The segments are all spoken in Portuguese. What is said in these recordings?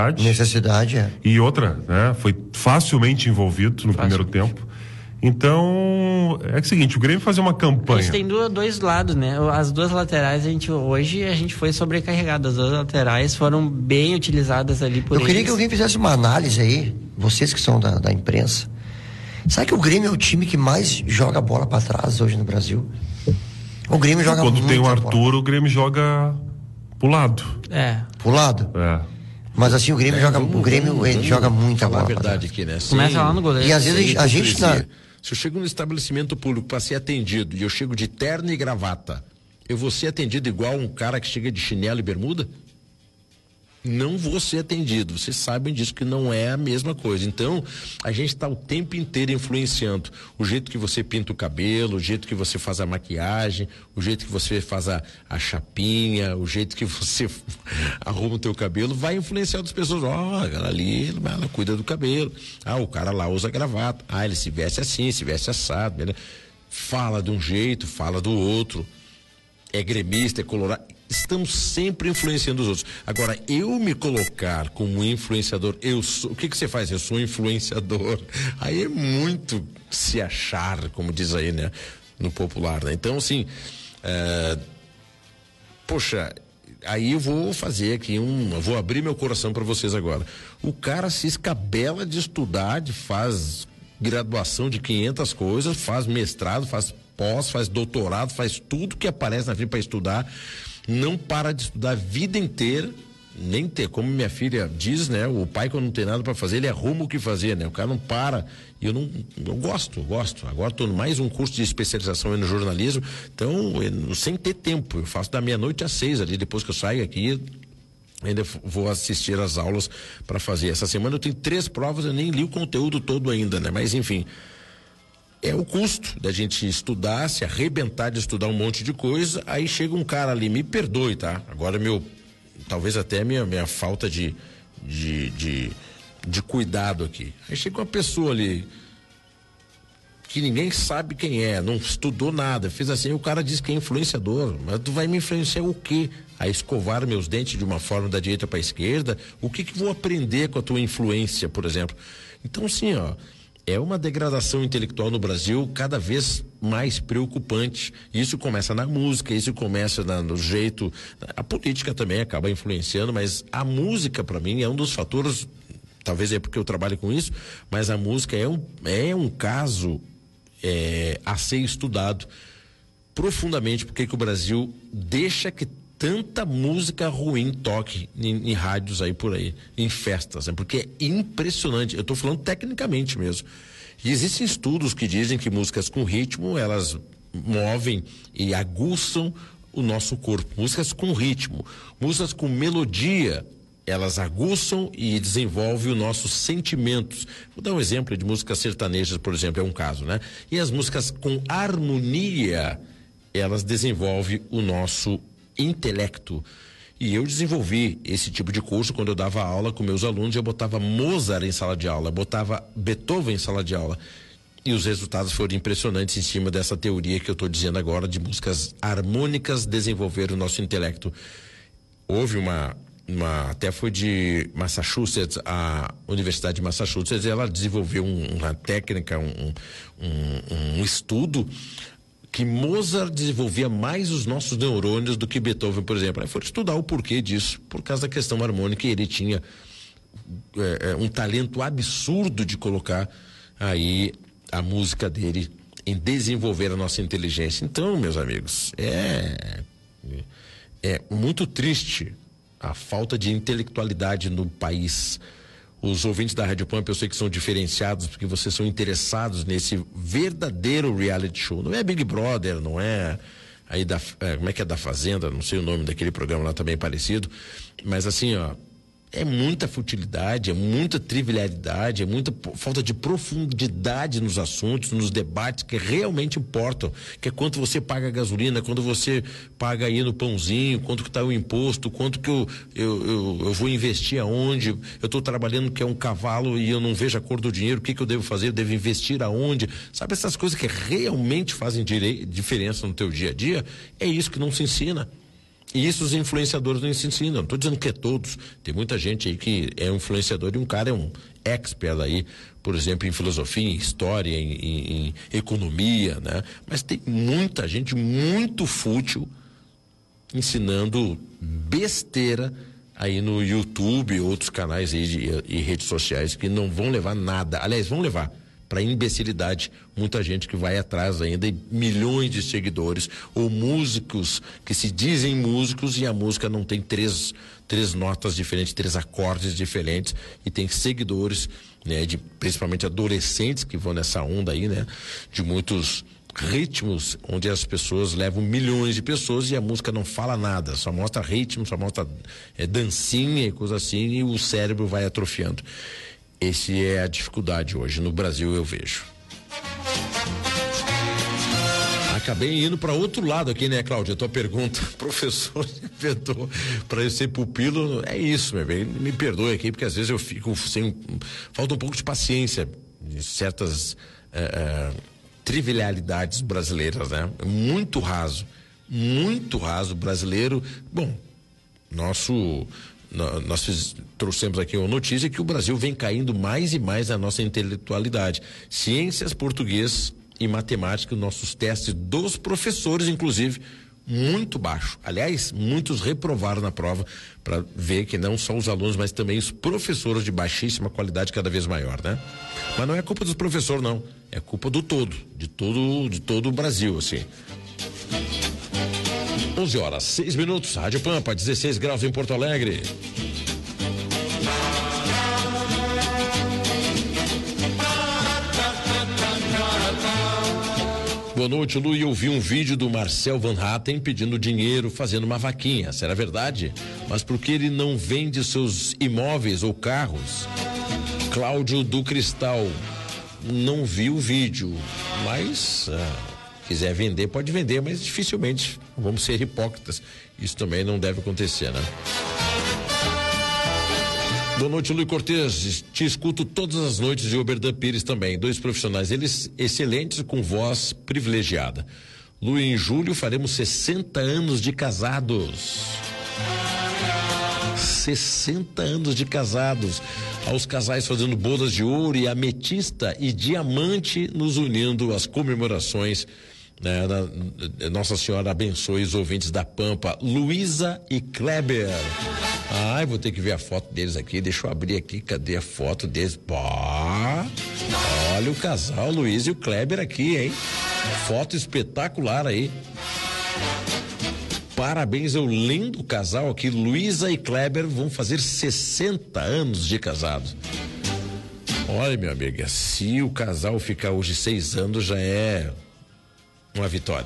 Necessidade, é. E outra, né? Foi facilmente envolvido no primeiro tempo. Então, é o seguinte, o Grêmio fazer uma campanha. A gente tem dois lados, né? As duas laterais, hoje a gente foi sobrecarregado. As duas laterais foram bem utilizadas ali por eles. Eu queria que alguém fizesse uma análise aí, vocês que são da imprensa. Sabe que o Grêmio é o time que mais joga bola pra trás hoje no Brasil? O Grêmio joga Quando tem o Arthur, bola. O Grêmio joga pro lado. Pro lado? Mas assim, o Grêmio joga muita bola. A verdade aqui, né? Começa lá no goleiro. E às vezes a gente se eu chego no estabelecimento público para ser atendido e eu chego de terno e gravata, eu vou ser atendido igual um cara que chega de chinelo e bermuda? Não vou ser atendido. Vocês sabem disso, que não é a mesma coisa. Então, a gente está o tempo inteiro influenciando o jeito que você pinta o cabelo, o jeito que você faz a maquiagem, o jeito que você faz a chapinha, o jeito que você arruma o teu cabelo, vai influenciar outras pessoas. Ela ali, ela cuida do cabelo. O cara lá usa gravata. Ele se veste assim, se veste assado. Né? Fala de um jeito, fala do outro. É gremista, é colorado. Estamos sempre influenciando os outros. Agora, eu me colocar como influenciador, o que você faz? Eu sou influenciador. Aí é muito se achar, como diz aí, né? No popular, né? Então, assim, aí eu vou fazer aqui vou abrir meu coração para vocês agora. O cara se escabela de estudar, faz graduação de 500 coisas, faz mestrado, faz pós, faz doutorado, faz tudo que aparece na frente para estudar. Não para de estudar a vida inteira, nem ter, como minha filha diz, né? O pai, quando não tem nada para fazer, ele arruma o que fazer, né? O cara não para. E eu gosto. Agora estou mais um curso de especialização no jornalismo, então, sem ter tempo, eu faço da meia-noite às 6 ali, depois que eu saio aqui, ainda vou assistir às aulas para fazer. Essa semana eu tenho 3 provas, eu nem li o conteúdo todo ainda, né? Mas enfim, é o custo da gente estudar, se arrebentar de estudar um monte de coisa, aí chega um cara ali, me perdoe, tá? Agora talvez até minha falta de cuidado aqui. Aí chega uma pessoa ali que ninguém sabe quem é, não estudou nada, fez assim, o cara diz que é influenciador, mas tu vai me influenciar o quê? A escovar meus dentes de uma forma da direita para a esquerda? O que vou aprender com a tua influência, por exemplo? Então, assim, é uma degradação intelectual no Brasil cada vez mais preocupante. Isso começa na música, isso começa no jeito. A política também acaba influenciando, mas a música, para mim, é um dos fatores. Talvez é porque eu trabalho com isso, mas a música é um caso a ser estudado profundamente. Porque que o Brasil deixa que tanta música ruim toque em rádios aí por aí, em festas, né? Porque é impressionante, eu tô falando tecnicamente mesmo. E existem estudos que dizem que músicas com ritmo, elas movem e aguçam o nosso corpo. Músicas com ritmo, músicas com melodia, elas aguçam e desenvolvem os nossos sentimentos. Vou dar um exemplo de músicas sertanejas, por exemplo, é um caso, né? E as músicas com harmonia, elas desenvolvem o nosso intelecto. E eu desenvolvi esse tipo de curso quando eu dava aula com meus alunos. Eu botava Mozart em sala de aula, botava Beethoven em sala de aula, e os resultados foram impressionantes em cima dessa teoria que eu estou dizendo agora, de músicas harmônicas desenvolver o nosso intelecto. Houve até foi de Massachusetts, a Universidade de Massachusetts, ela desenvolveu uma técnica, um estudo que Mozart desenvolvia mais os nossos neurônios do que Beethoven, por exemplo. Aí foram estudar o porquê disso, por causa da questão harmônica, e ele tinha um talento absurdo de colocar aí a música dele em desenvolver a nossa inteligência. Então, meus amigos, é muito triste a falta de intelectualidade no país. Os ouvintes da Rádio Pampa, eu sei que são diferenciados porque vocês são interessados nesse verdadeiro reality show. Não é Big Brother, não é aí como é que é, da Fazenda, não sei o nome daquele programa lá, também parecido, mas assim, é muita futilidade, é muita trivialidade, é muita falta de profundidade nos assuntos, nos debates que realmente importam, que é quanto você paga a gasolina, quando você paga aí no pãozinho, quanto que está o imposto, quanto que eu vou investir aonde, eu estou trabalhando que é um cavalo e eu não vejo a cor do dinheiro, o que eu devo fazer, eu devo investir aonde, sabe, essas coisas que realmente fazem diferença no teu dia a dia, é isso que não se ensina. E isso os influenciadores não ensinam. Não estou dizendo que é todos. Tem muita gente aí que é um influenciador e um cara é um expert aí, por exemplo, em filosofia, em história, em economia, né? Mas tem muita gente muito fútil ensinando besteira aí no YouTube, outros canais aí e redes sociais que não vão levar nada. Aliás, vão levar para imbecilidade muita gente que vai atrás ainda e milhões de seguidores, ou músicos que se dizem músicos e a música não tem três notas diferentes, 3 acordes diferentes, e tem seguidores, né, principalmente adolescentes que vão nessa onda aí, né, de muitos ritmos onde as pessoas levam milhões de pessoas e a música não fala nada, só mostra ritmo, só mostra dancinha e coisa assim, e o cérebro vai atrofiando. Essa é a dificuldade hoje no Brasil, eu vejo. Acabei indo para outro lado aqui, né, Cláudia? A tua pergunta, professor inventou para eu ser pupilo, é isso, meu bem, me perdoe aqui, porque às vezes eu fico falta um pouco de paciência em certas trivialidades brasileiras, né? Muito raso brasileiro. Bom, nós trouxemos aqui uma notícia que o Brasil vem caindo mais e mais na nossa intelectualidade. Ciências, português e matemática, nossos testes dos professores, inclusive, muito baixo. Aliás, muitos reprovaram na prova, para ver que não só os alunos, mas também os professores de baixíssima qualidade, cada vez maior, né? Mas não é culpa dos professores, não. É culpa de todo o Brasil, assim. 11h06, Rádio Pampa, 16 graus em Porto Alegre. Boa noite, Lu. Eu vi um vídeo do Marcel Van Hatten pedindo dinheiro, fazendo uma vaquinha. Será verdade? Mas por que ele não vende seus imóveis ou carros? Cláudio do Cristal. Não vi o vídeo, mas quiser vender, pode vender, mas dificilmente. Vamos ser hipócritas. Isso também não deve acontecer, né? Boa noite, Luiz Cortez. Te escuto todas as noites de Oberdan Pires também. 2 profissionais, eles excelentes, com voz privilegiada. Lu, em julho faremos 60 anos de casados. 60 anos de casados. Aos casais fazendo bodas de ouro e ametista e diamante nos unindo às comemorações, né? Nossa Senhora abençoe os ouvintes da Pampa. Luísa e Kleber. Ai, vou ter que ver a foto deles aqui. Deixa eu abrir aqui. Cadê a foto deles? Pá, olha o casal, Luísa e o Kleber aqui, hein? Foto espetacular aí. Parabéns ao lindo casal aqui. Luísa e Kleber vão fazer 60 anos de casados. Olha, minha amiga, se o casal ficar hoje 6 anos, já é uma vitória.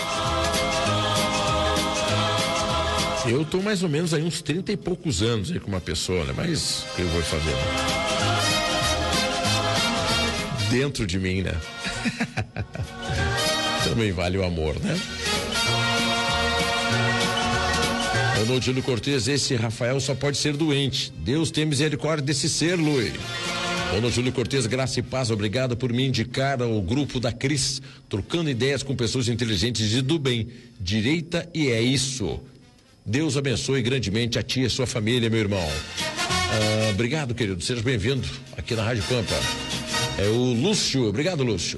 Eu tô mais ou menos aí uns 30 e poucos anos aí com uma pessoa, né? Mas o que eu vou fazer, né? Dentro de mim, né? Também vale o amor, né? Boa noite, Júlio Cortez. Esse Rafael só pode ser doente. Deus tem misericórdia desse ser, Luiz. Boa noite, Júlio Cortez. Graça e paz. Obrigado por me indicar ao grupo da Cris, trocando ideias com pessoas inteligentes e do bem. Direita, e é isso. Deus abençoe grandemente a ti e a sua família, meu irmão. Obrigado, querido. Seja bem-vindo aqui na Rádio Pampa. É o Lúcio. Obrigado, Lúcio.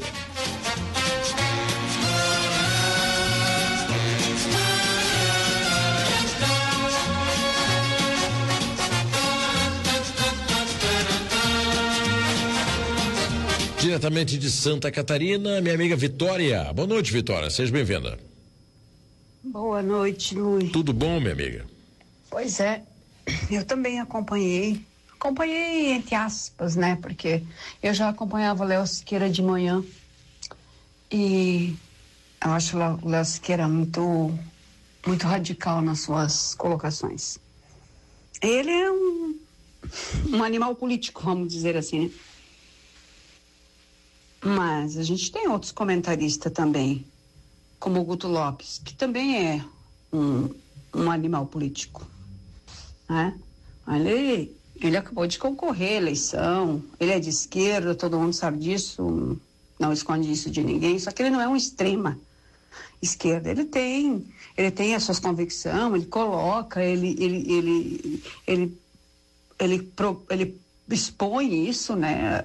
Diretamente de Santa Catarina, minha amiga Vitória. Boa noite, Vitória. Seja bem-vinda. Boa noite, Luiz. Tudo bom, minha amiga? Pois é, eu também acompanhei entre aspas, né? Porque eu já acompanhava o Léo Siqueira de manhã e eu acho o Léo Siqueira muito radical nas suas colocações. Ele é um animal político, vamos dizer assim, né? Mas a gente tem outros comentaristas também, como o Guto Lopes, que também é um animal político, né? Ele acabou de concorrer à eleição, ele é de esquerda, todo mundo sabe disso, não esconde isso de ninguém, só que ele não é um extrema. esquerda. Ele tem as suas convicções, ele coloca, ele expõe isso, né?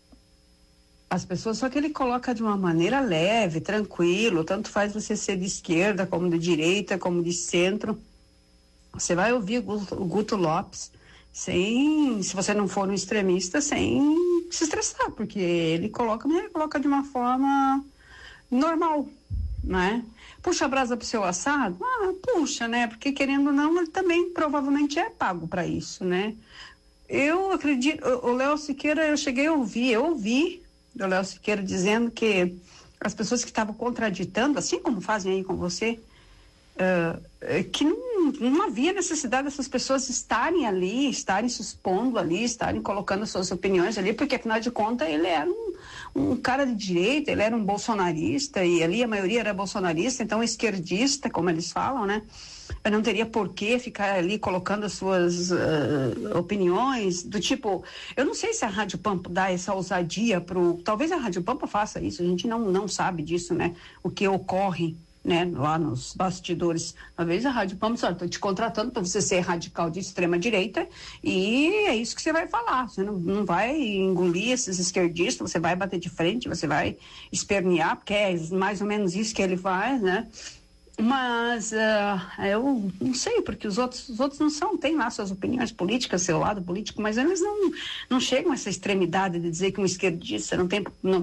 As pessoas, só que ele coloca de uma maneira leve, tranquilo, tanto faz você ser de esquerda, como de direita, como de centro. Você vai ouvir o Guto Lopes, se você não for um extremista, sem se estressar, porque ele coloca de uma forma normal, né? Puxa a brasa pro seu assado? Puxa, né? Porque querendo ou não, ele também provavelmente é pago para isso, né? Eu acredito, o Léo Siqueira, eu ouvi do Léo Siqueira dizendo que as pessoas que estavam contraditando, assim como fazem aí com você, que não havia necessidade dessas pessoas estarem ali, estarem se expondo ali, estarem colocando suas opiniões ali, porque afinal de contas ele era um cara de direita, ele era um bolsonarista, e ali a maioria era bolsonarista, então esquerdista, como eles falam, né? Eu não teria por que ficar ali colocando as suas opiniões, do tipo, eu não sei se a Rádio Pampa dá essa ousadia talvez a Rádio Pampa faça isso, a gente não sabe disso, né? O que ocorre, né, lá nos bastidores. Uma vez a Rádio Pampa disse: estou te contratando para você ser radical de extrema direita e é isso que você vai falar, você não vai engolir esses esquerdistas, você vai bater de frente, você vai espernear, porque é mais ou menos isso que ele faz, né? Mas eu não sei, porque os outros não são, tem lá suas opiniões políticas, seu lado político, mas eles não chegam a essa extremidade de dizer que um esquerdista não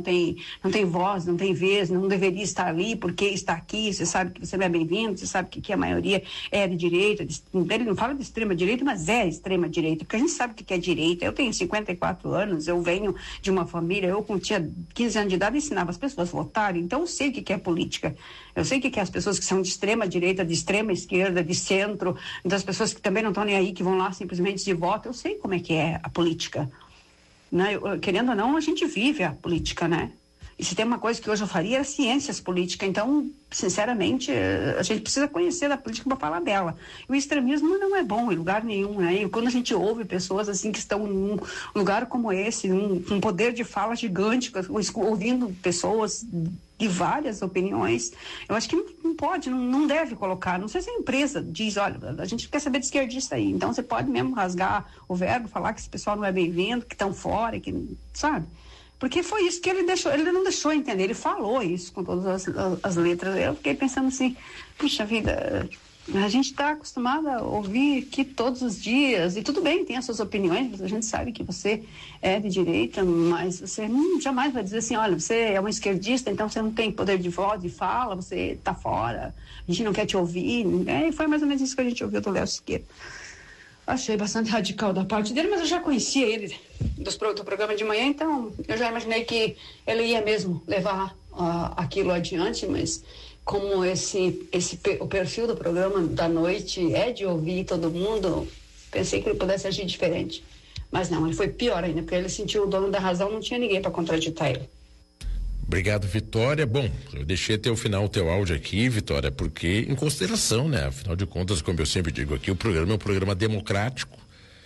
tem voz, não tem vez, não deveria estar ali, porque está aqui, você sabe que você não é bem-vindo, você sabe que a maioria é de direita, ele não fala de extrema direita, mas é extrema direita, porque a gente sabe o que é direita. Eu tenho 54 anos, eu venho de uma família, eu tinha 15 anos de idade ensinava as pessoas a votarem, então eu sei o que é política, eu sei o que é as pessoas que são de extrema direita, de extrema esquerda, de centro, das pessoas que também não estão nem aí, que vão lá simplesmente de voto. Eu sei como é que é a política, né? Querendo ou não, a gente vive a política, né? E se tem uma coisa que hoje eu faria, era ciências políticas. Então, sinceramente, a gente precisa conhecer a política para falar dela. O extremismo não é bom em lugar nenhum, né? E quando a gente ouve pessoas assim que estão num lugar como esse, um poder de fala gigante, ouvindo pessoas de várias opiniões, eu acho que não pode, não deve colocar. Não sei se a empresa diz: olha, a gente quer saber de esquerdista aí, então você pode mesmo rasgar o verbo, falar que esse pessoal não é bem-vindo, que estão fora, que, sabe? Porque foi isso que ele não deixou entender, ele falou isso com todas as letras. Eu fiquei pensando assim, puxa vida, a gente está acostumado a ouvir aqui todos os dias, e tudo bem, tem as suas opiniões, a gente sabe que você é de direita, mas você jamais vai dizer assim: olha, você é um esquerdista, então você não tem poder de voz e fala, você está fora, a gente não quer te ouvir. E foi mais ou menos isso que a gente ouviu do Léo Siqueira. Achei bastante radical da parte dele, mas eu já conhecia ele do programa de manhã, então eu já imaginei que ele ia mesmo levar aquilo adiante, mas como o perfil do programa da noite é de ouvir todo mundo, pensei que ele pudesse agir diferente. Mas não, ele foi pior ainda, porque ele sentiu o dono da razão, não tinha ninguém para contraditar ele. Obrigado, Vitória. Bom, eu deixei até o final o teu áudio aqui, Vitória, porque em consideração, né? Afinal de contas, como eu sempre digo aqui, o programa é um programa democrático,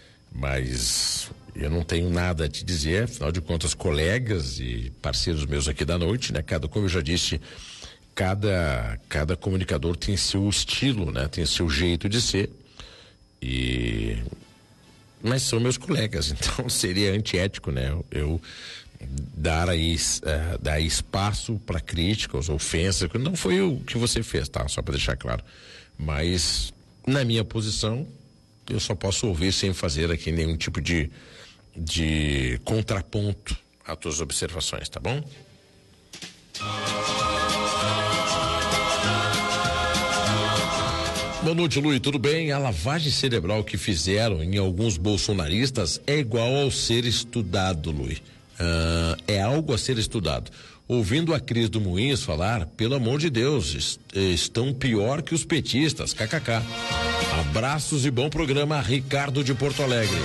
mas eu não tenho nada a te dizer, afinal de contas, colegas e parceiros meus aqui da noite, né? Como eu já disse, cada comunicador tem seu estilo, né? Tem seu jeito de ser, mas são meus colegas, então seria antiético, né? Eu dar espaço para críticas, ofensas. Não foi o que você fez, tá? Só para deixar claro. Mas na minha posição, eu só posso ouvir sem fazer aqui nenhum tipo de contraponto às tuas observações, tá bom? Boa noite, Luiz, tudo bem? A lavagem cerebral que fizeram em alguns bolsonaristas é igual ao ser estudado, Luiz. É algo a ser estudado. Ouvindo a Cris do Moinhos falar, pelo amor de Deus, estão pior que os petistas, kkk. Abraços e bom programa, Ricardo de Porto Alegre.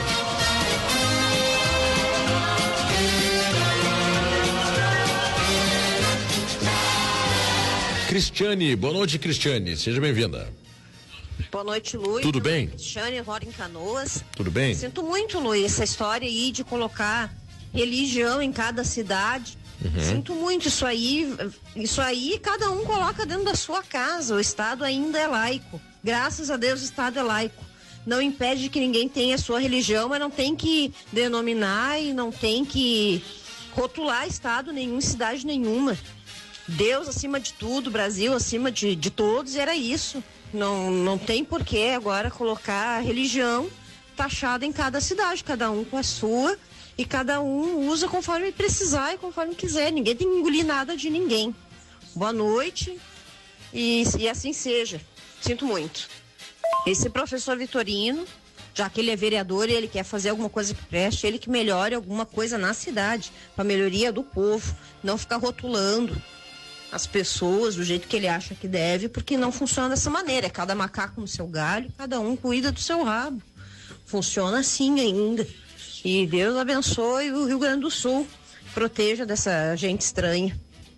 Cristiane, boa noite, Cristiane, seja bem-vinda. Boa noite, Luiz. Tudo bem? Cristiane, eu moro em Canoas. Tudo bem? Sinto muito, Luiz, essa história aí de colocar religião em cada cidade. Sinto muito, isso aí cada um coloca dentro da sua casa. O Estado ainda é laico. Graças a Deus o Estado é laico. Não impede que ninguém tenha a sua religião, mas não tem que denominar e não tem que rotular Estado nenhum, cidade nenhuma. Deus acima de tudo, Brasil acima de todos, era isso. Não tem por que agora colocar a religião taxada em cada cidade, cada um com a sua, e cada um usa conforme precisar e conforme quiser. Ninguém tem que engolir nada de ninguém. Boa noite e assim seja. Sinto muito. Esse professor Vitorino, já que ele é vereador e ele quer fazer alguma coisa que preste, ele que melhore alguma coisa na cidade, para melhoria do povo, não ficar rotulando as pessoas do jeito que ele acha que deve, porque não funciona dessa maneira. É cada macaco no seu galho, cada um cuida do seu rabo. Funciona assim ainda. E Deus abençoe o Rio Grande do Sul, proteja dessa gente estranha.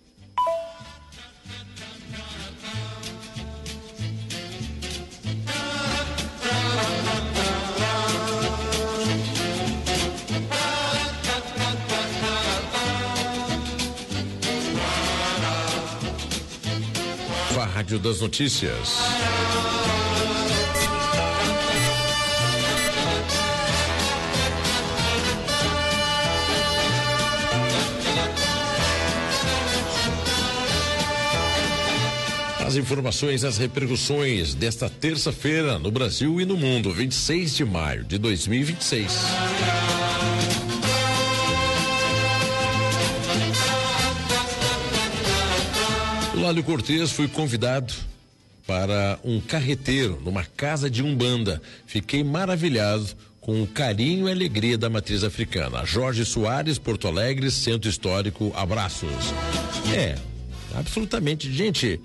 A Rádio das Notícias. As informações, as repercussões desta terça-feira no Brasil e no mundo, 26 de maio de 2026. O Lálio Cortez foi convidado para um carreteiro numa casa de umbanda. Fiquei maravilhado com o carinho e alegria da matriz africana. Jorge Soares, Porto Alegre, Centro Histórico, abraços. Absolutamente. Gente,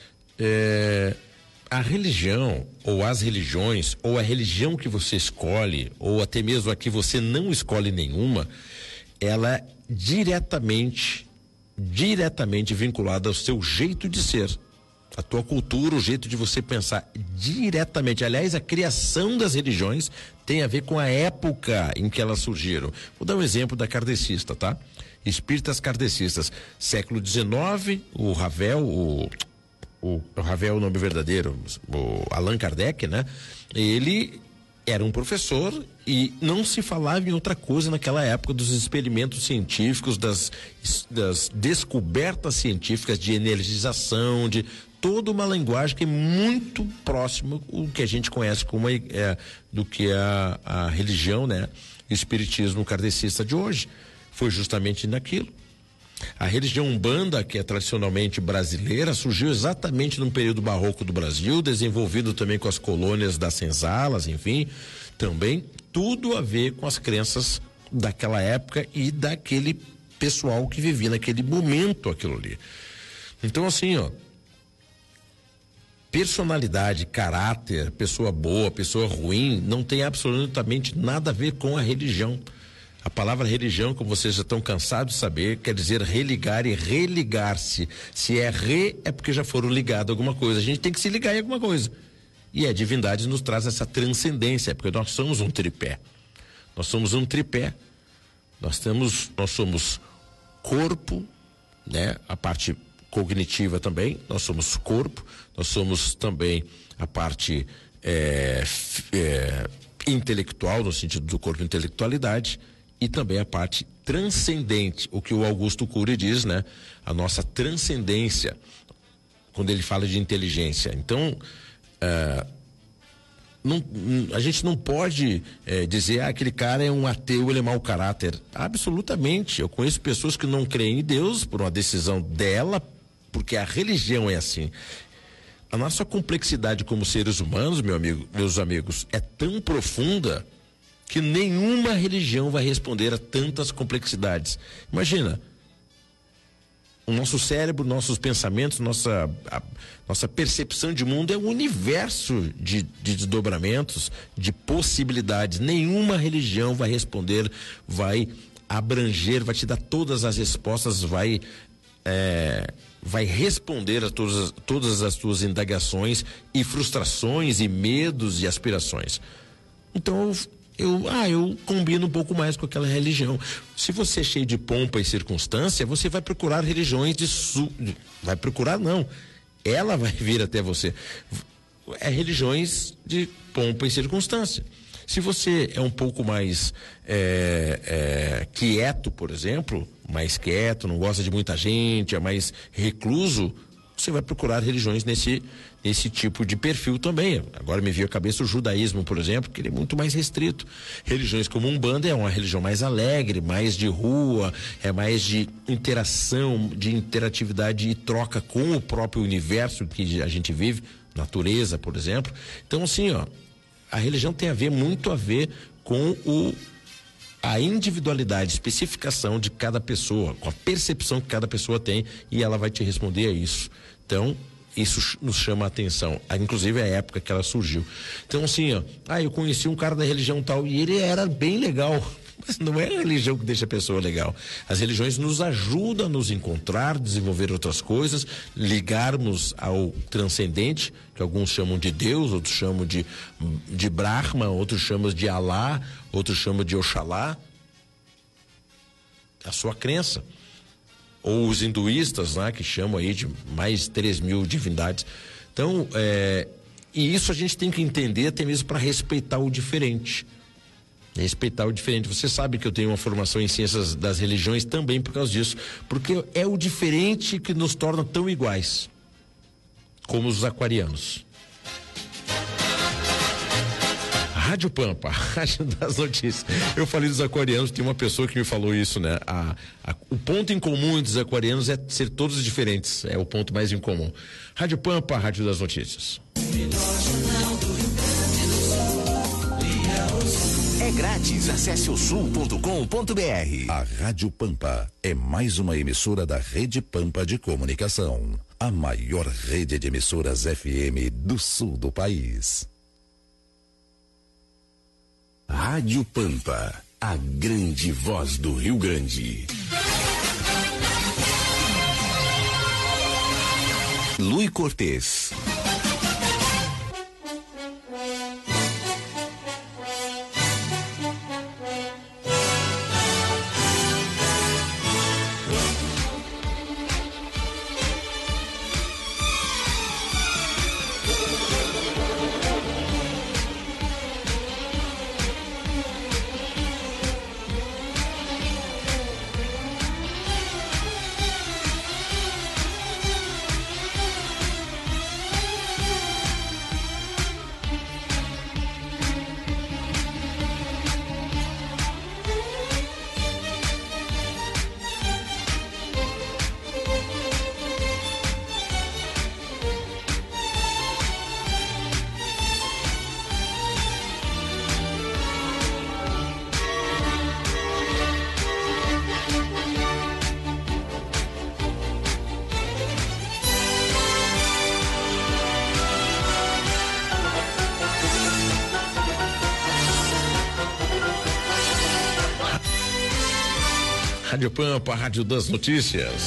a religião, ou as religiões, ou a religião que você escolhe, ou até mesmo a que você não escolhe nenhuma, ela é diretamente vinculada ao seu jeito de ser, a tua cultura, o jeito de você pensar, diretamente. Aliás, a criação das religiões tem a ver com a época em que elas surgiram. Vou dar um exemplo da kardecista, tá? Espíritas kardecistas, século XIX, o Ravel, o Ravel é o nome verdadeiro, o Allan Kardec, né? Ele era um professor e não se falava em outra coisa naquela época dos experimentos científicos, das descobertas científicas de energização, de toda uma linguagem que é muito próxima o que a gente conhece como do que a religião, né? O espiritismo kardecista de hoje. Foi justamente naquilo. A religião umbanda, que é tradicionalmente brasileira, surgiu exatamente num período barroco do Brasil, desenvolvido também com as colônias das senzalas, enfim, também tudo a ver com as crenças daquela época e daquele pessoal que vivia naquele momento aquilo ali. Então, assim, personalidade, caráter, pessoa boa, pessoa ruim, não tem absolutamente nada a ver com a religião. A palavra religião, como vocês já estão cansados de saber, quer dizer religar e religar-se. Se é é porque já foram ligados a alguma coisa. A gente tem que se ligar em alguma coisa. E a divindade nos traz essa transcendência, porque nós somos um tripé. Nós somos um tripé. Nós somos corpo, né? A parte cognitiva também. Nós somos corpo. Nós somos também a parte intelectual, no sentido do corpo, intelectualidade. E também a parte transcendente, o que o Augusto Cury diz, né? A nossa transcendência, quando ele fala de inteligência. Então, a gente não pode dizer, aquele cara é um ateu, ele é mau caráter. Absolutamente. Eu conheço pessoas que não creem em Deus por uma decisão dela, porque a religião é assim. A nossa complexidade como seres humanos, meus amigos, é tão profunda que nenhuma religião vai responder a tantas complexidades. Imagina, o nosso cérebro, nossos pensamentos, nossa percepção de mundo é um universo de desdobramentos, de possibilidades. Nenhuma religião vai responder, vai abranger, vai te dar todas as respostas, vai responder a todas as tuas indagações e frustrações e medos e aspirações. Então, eu combino um pouco mais com aquela religião. Se você é cheio de pompa e circunstância, você vai procurar religiões vai procurar não, ela vai vir até você. É religiões de pompa e circunstância. Se você é um pouco mais quieto, por exemplo, mais quieto, não gosta de muita gente, é mais recluso, você vai procurar religiões nesse tipo de perfil também. Agora me veio à cabeça o judaísmo, por exemplo, que ele é muito mais restrito. Religiões como Umbanda é uma religião mais alegre, mais de rua, é mais de interação, de interatividade e troca com o próprio universo que a gente vive, natureza, por exemplo. Então, assim, a religião tem muito a ver com a individualidade, especificação de cada pessoa, com a percepção que cada pessoa tem, e ela vai te responder a isso. Então, isso nos chama a atenção, inclusive a época que ela surgiu. Então, assim, eu conheci um cara da religião tal e ele era bem legal. Mas não é a religião que deixa a pessoa legal. As religiões nos ajudam a nos encontrar, desenvolver outras coisas, ligarmos ao transcendente, que alguns chamam de Deus, outros chamam de Brahma, outros chamam de Alá, outros chamam de Oxalá. A sua crença. Ou os hinduístas, né, que chamam aí de mais de 3.000 divindades. Então, e isso a gente tem que entender até mesmo para respeitar o diferente. Respeitar o diferente. Você sabe que eu tenho uma formação em ciências das religiões também por causa disso, porque é o diferente que nos torna tão iguais como os aquarianos. Rádio Pampa, Rádio das Notícias. Eu falei dos aquarianos, tem uma pessoa que me falou isso, né? O ponto em comum dos aquarianos é ser todos diferentes, é o ponto mais em comum. Rádio Pampa, Rádio das Notícias. É grátis, acesse o sul.com.br. A Rádio Pampa é mais uma emissora da Rede Pampa de Comunicação, a maior rede de emissoras FM do sul do país. Rádio Pampa, a grande voz do Rio Grande. Luí Cortez. Rádio Pampa, Rádio das Notícias.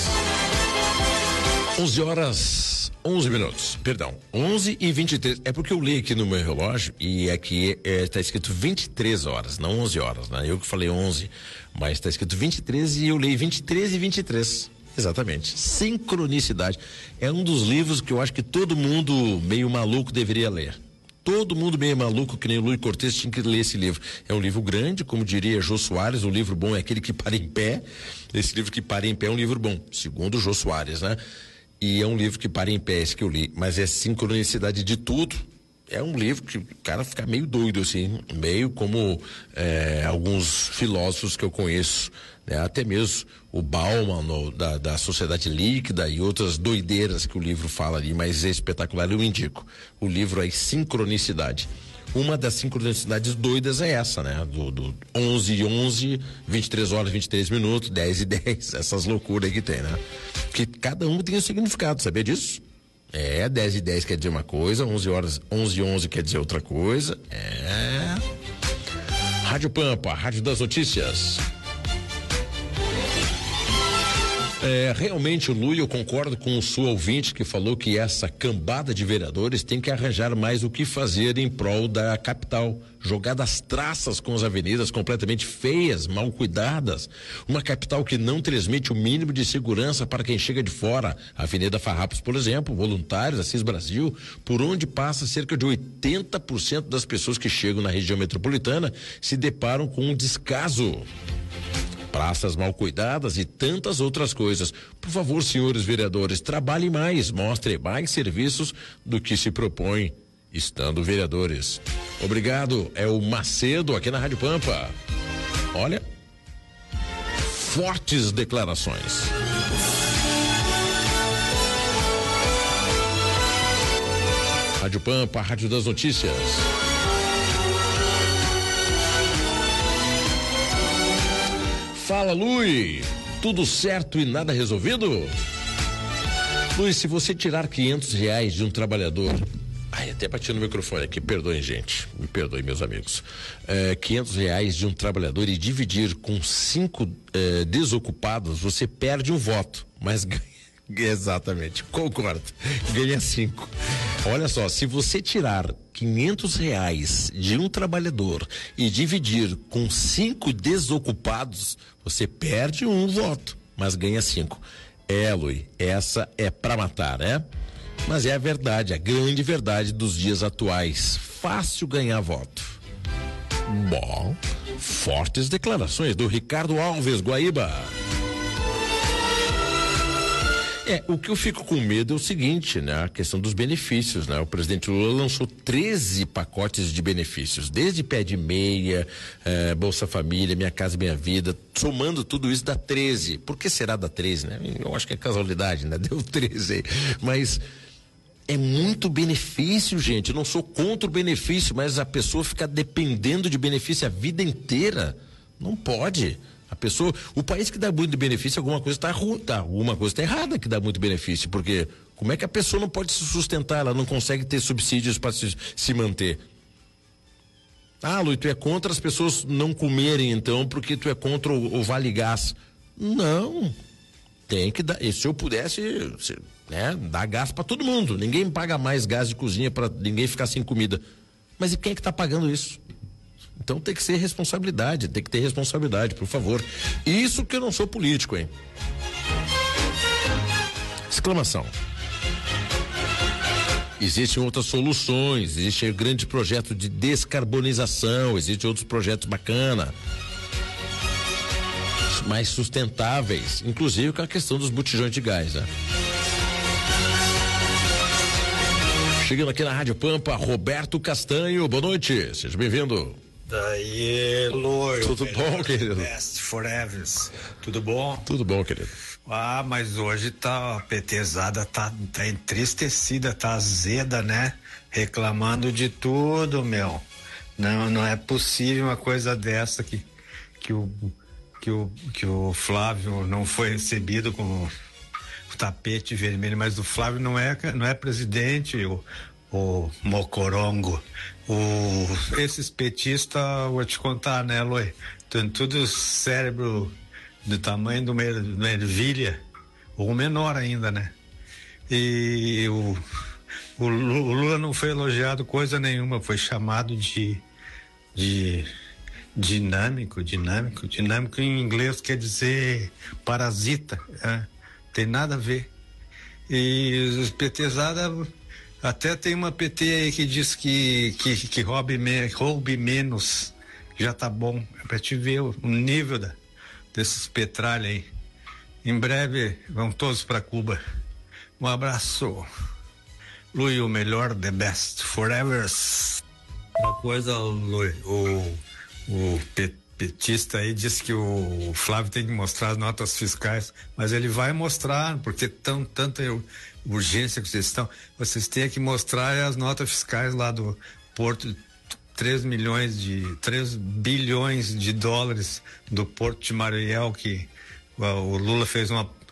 11h11, perdão, 11h23. É porque eu li aqui no meu relógio e aqui está escrito 23 horas, não 11 horas, né? Eu que falei 11, mas está escrito 23 e eu li 23 e 23. Exatamente. Sincronicidade. É um dos livros que eu acho que todo mundo meio maluco deveria ler. Todo mundo meio maluco, que nem o Luí Cortez, tinha que ler esse livro. É um livro grande, como diria Jô Soares, um livro bom é aquele que para em pé. Esse livro que para em pé é um livro bom, segundo o Jô Soares, né? E é um livro que para em pé, esse que eu li, mas é sincronicidade de tudo. É um livro que o cara fica meio doido, assim, meio como alguns filósofos que eu conheço, né? Até mesmo o Bauman da Sociedade Líquida e outras doideiras que o livro fala ali, mas é espetacular, eu indico. O livro é Sincronicidade. Uma das sincronicidades doidas é essa, né? Do 11h11, 23 horas, 23 minutos, 10h10, essas loucuras aí que tem, né? Que cada um tem um significado, sabia disso? 10h10 quer dizer uma coisa, 11h11 quer dizer outra coisa. Rádio Pampa, Rádio das Notícias. Realmente, Lu, eu concordo com o sua ouvinte que falou que essa cambada de vereadores tem que arranjar mais o que fazer em prol da capital. Jogar das traças com as avenidas completamente feias, mal cuidadas. Uma capital que não transmite o mínimo de segurança para quem chega de fora. A Avenida Farrapos, por exemplo, Voluntários, Assis Brasil, por onde passa cerca de 80% das pessoas que chegam na região metropolitana se deparam com um descaso. Praças mal cuidadas e tantas outras coisas. Por favor, senhores vereadores, trabalhem mais, mostrem mais serviços do que se propõe estando vereadores. Obrigado, é o Macedo aqui na Rádio Pampa. Olha, fortes declarações. Rádio Pampa, Rádio das Notícias. Fala, Luiz, tudo certo e nada resolvido? Luiz, se você tirar R$500 de um trabalhador, até bati no microfone aqui, perdoem, gente, me perdoem, meus amigos, R$500 de um trabalhador e dividir com 5 desocupados, você perde um voto, mas ganha, exatamente, concordo, ganha 5. Olha só, se você tirar R$500 de um trabalhador e dividir com 5 desocupados, você perde um voto, mas ganha 5. Luiz, essa é pra matar, né? Mas é a verdade, a grande verdade dos dias atuais. Fácil ganhar voto. Bom, fortes declarações do Ricardo Alves, Guaíba. O que eu fico com medo é o seguinte, né? A questão dos benefícios, né? O presidente Lula lançou 13 pacotes de benefícios, desde pé de meia, Bolsa Família, Minha Casa Minha Vida, somando tudo isso dá 13. Por que será da 13, né? Eu acho que é casualidade, né? Deu 13 aí. Mas é muito benefício, gente. Eu não sou contra o benefício, mas a pessoa ficar dependendo de benefício a vida inteira, não pode. A pessoa, o país que dá muito benefício, alguma coisa está ruim, alguma coisa está errada que dá muito benefício, porque como é que a pessoa não pode se sustentar, ela não consegue ter subsídios para se manter? Luiz, tu é contra as pessoas não comerem então, porque tu é contra o Vale Gás. Não, tem que dar, se eu pudesse, né, dar gás para todo mundo, ninguém paga mais gás de cozinha para ninguém ficar sem comida, mas e quem é que está pagando isso? Então tem que ser responsabilidade, tem que ter responsabilidade, por favor. Isso que eu não sou político, hein? Exclamação. Existem outras soluções, existe grande projeto de descarbonização, existem outros projetos bacanas, mais sustentáveis, inclusive com a questão dos botijões de gás, né? Chegando aqui na Rádio Pampa, Roberto Castanho, boa noite, seja bem-vindo. Daí, Loi. Tudo bom, querido? Best forever. Tudo bom? Tudo bom, querido. Mas hoje a petezada tá entristecida, tá azeda, né? Reclamando de tudo, meu. Não é possível uma coisa dessa que o Flávio não foi recebido com o tapete vermelho, mas o Flávio não é presidente, o Mocorongo. Esses petistas, vou te contar, né, Loi? Tem tudo cérebro do tamanho de uma ervilha, ou menor ainda, né? E o Lula não foi elogiado coisa nenhuma, foi chamado de dinâmico. Dinâmico em inglês quer dizer parasita, tem nada a ver. E os petezada. Até tem uma PT aí que diz que roube menos, já tá bom, é pra te ver o nível desses petralhas aí. Em breve vão todos pra Cuba. Um abraço. Lui, o melhor, the best, forever. Uma coisa, Lui, o petista aí disse que o Flávio tem que mostrar as notas fiscais, mas ele vai mostrar, porque tanta urgência que vocês têm que mostrar as notas fiscais lá do Porto, 3 bilhões de dólares do Porto de Mariel, que o Lula fez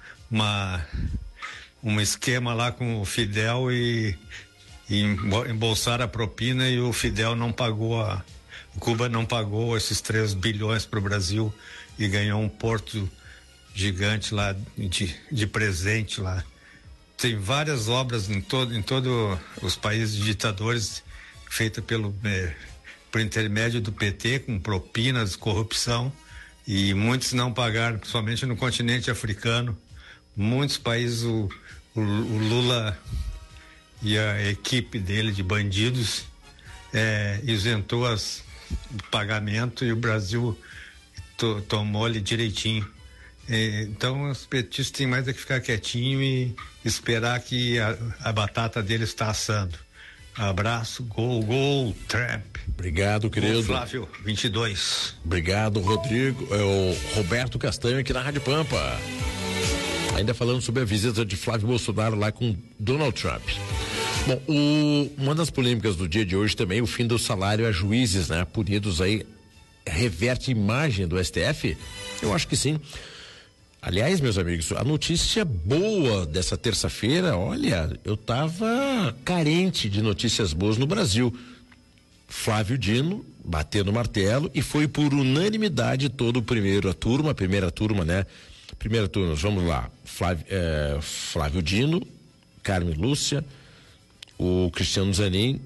um esquema lá com o Fidel e embolsaram a propina e o Fidel não pagou Cuba não pagou esses 3 bilhões para o Brasil e ganhou um porto gigante lá de presente lá. Tem várias obras em todo os países ditadores feitas por intermédio do PT, com propinas, corrupção, e muitos não pagaram, principalmente no continente africano. Muitos países o Lula e a equipe dele de bandidos isentou o pagamento, e o Brasil tomou ele direitinho. Então os petistas têm mais é que ficar quietinho e esperar que a batata dele está assando. Abraço, gol, Trump. Obrigado, querido. Flávio, 22. Obrigado, Rodrigo. É o Roberto Castanho aqui na Rádio Pampa. Ainda falando sobre a visita de Flávio Bolsonaro lá com Donald Trump. Bom, uma das polêmicas do dia de hoje também, o fim do salário a juízes, né? Punidos aí, reverte a imagem do STF? Eu acho que sim. Aliás, meus amigos, a notícia boa dessa terça-feira, olha, eu tava carente de notícias boas no Brasil. Flávio Dino bateu no martelo e foi por unanimidade todo a primeira turma, né? Primeira turma, vamos lá, Flávio Dino, Carmen Lúcia, o Cristiano Zanin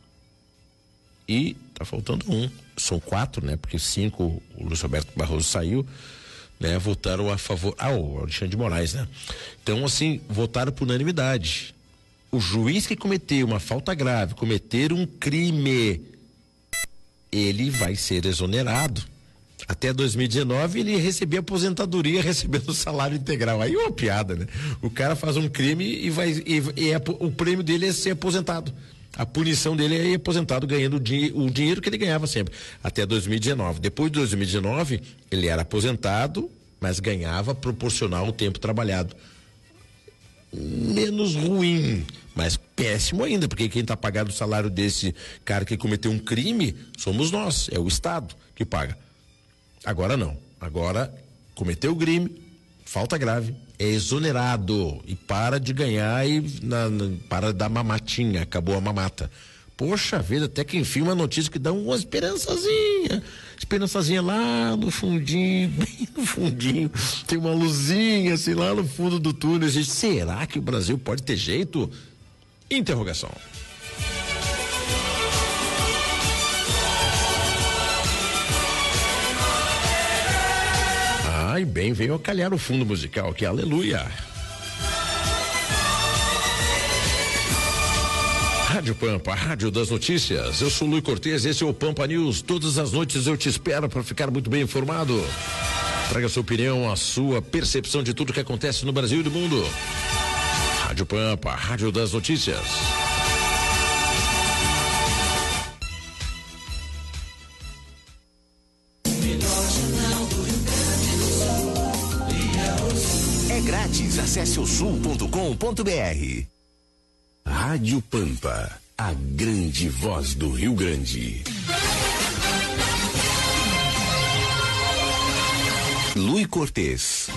e tá faltando um, são 4, né? Porque 5, o Luiz Roberto Barroso saiu, né? Votaram a favor, o Alexandre de Moraes, né? Então, assim, votaram por unanimidade. O juiz que cometeu uma falta grave, cometer um crime, ele vai ser exonerado. Até 2019 ele recebia aposentadoria recebendo salário integral. Aí é uma piada, né? O cara faz um crime o prêmio dele é ser aposentado. A punição dele é ir aposentado ganhando o dinheiro que ele ganhava sempre. Até 2019. Depois de 2019, ele era aposentado, mas ganhava proporcional ao tempo trabalhado. Menos ruim, mas péssimo ainda, porque quem está pagando o salário desse cara que cometeu um crime somos nós, é o Estado que paga. Agora não. Agora cometeu o crime, falta grave, é exonerado e para de ganhar e para dar mamatinha, acabou a mamata. Poxa vida, até que enfim uma notícia que dá uma esperançazinha lá no fundinho, bem no fundinho, tem uma luzinha assim lá no fundo do túnel. Será que o Brasil pode ter jeito? Interrogação. E bem, veio a calhar o fundo musical aqui, aleluia. Rádio Pampa, a rádio das notícias. Eu sou Luiz Cortez, esse é o Pampa News. Todas as noites eu te espero para ficar muito bem informado. Traga a sua opinião, a sua percepção de tudo que acontece no Brasil e no mundo. Rádio Pampa, a rádio das notícias. Grátis, acesse o sul.com.br. Rádio Pampa, a grande voz do Rio Grande. Luiz Cortez.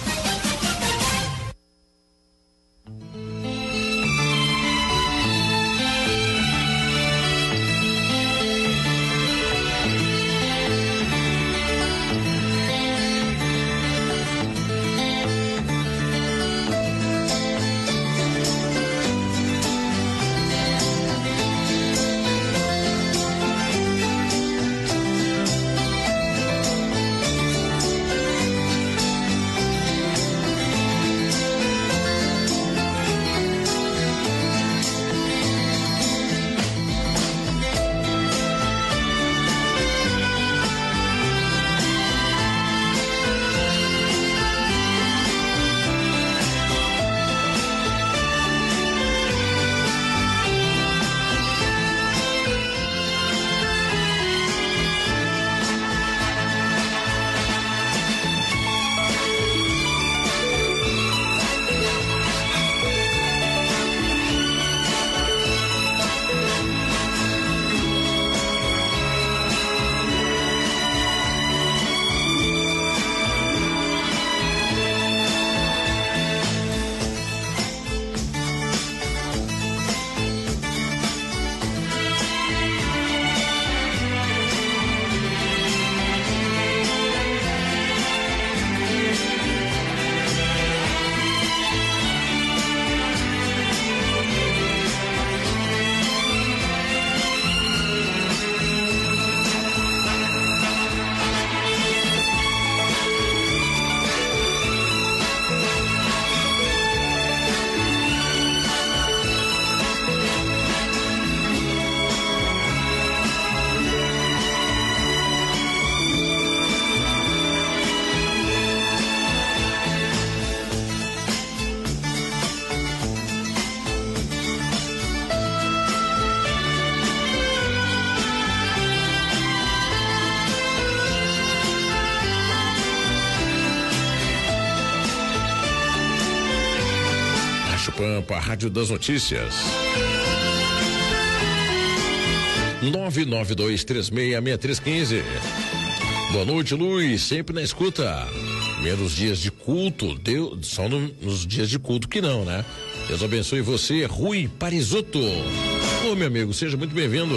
Rádio Pampa, a Rádio das Notícias. 992366315. Boa noite, Luiz, sempre na escuta. Menos dias de culto, só nos dias de culto que não, né? Deus abençoe você, Rui Parisotto. Ô, meu amigo, seja muito bem-vindo.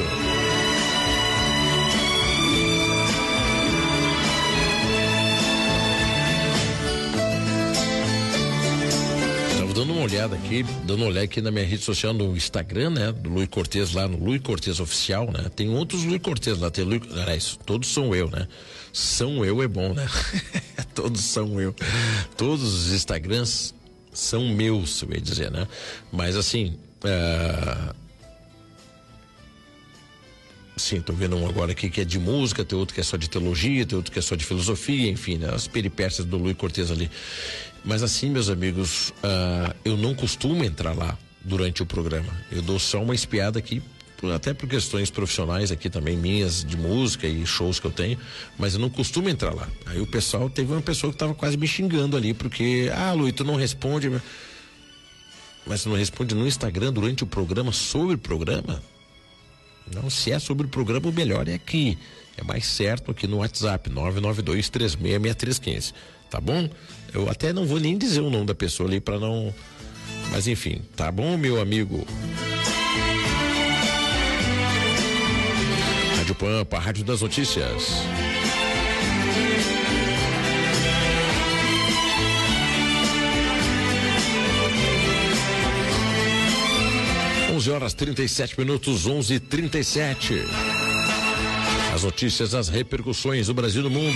Dando uma olhada aqui na minha rede social, no Instagram, né? Do Luiz Cortez, lá no Luiz Cortez Oficial, né? Tem outros Luiz Cortez lá, tem Luiz, aliás, todos são eu, né? São eu é bom, né? Todos são eu. Todos os Instagrams são meus, eu ia dizer, né? Mas assim, sim, tô vendo um agora aqui que é de música, tem outro que é só de teologia, tem outro que é só de filosofia, enfim, né? As peripécias do Luiz Cortez ali. Mas assim, meus amigos, eu não costumo entrar lá durante o programa. Eu dou só uma espiada aqui, até por questões profissionais aqui também, minhas, de música e shows que eu tenho, mas eu não costumo entrar lá. Aí o pessoal, teve uma pessoa que tava quase me xingando ali, porque, Luiz, tu não responde, mas tu não responde no Instagram durante o programa, sobre o programa? Não, se é sobre o programa, o melhor é aqui. É mais certo aqui no WhatsApp, 992366315. Tá bom? Eu até não vou nem dizer o nome da pessoa ali pra não... Mas enfim, tá bom, meu amigo? Rádio Pampa, a Rádio das Notícias. Horas 37 minutos, 11:37. As notícias, as repercussões do Brasil e do mundo.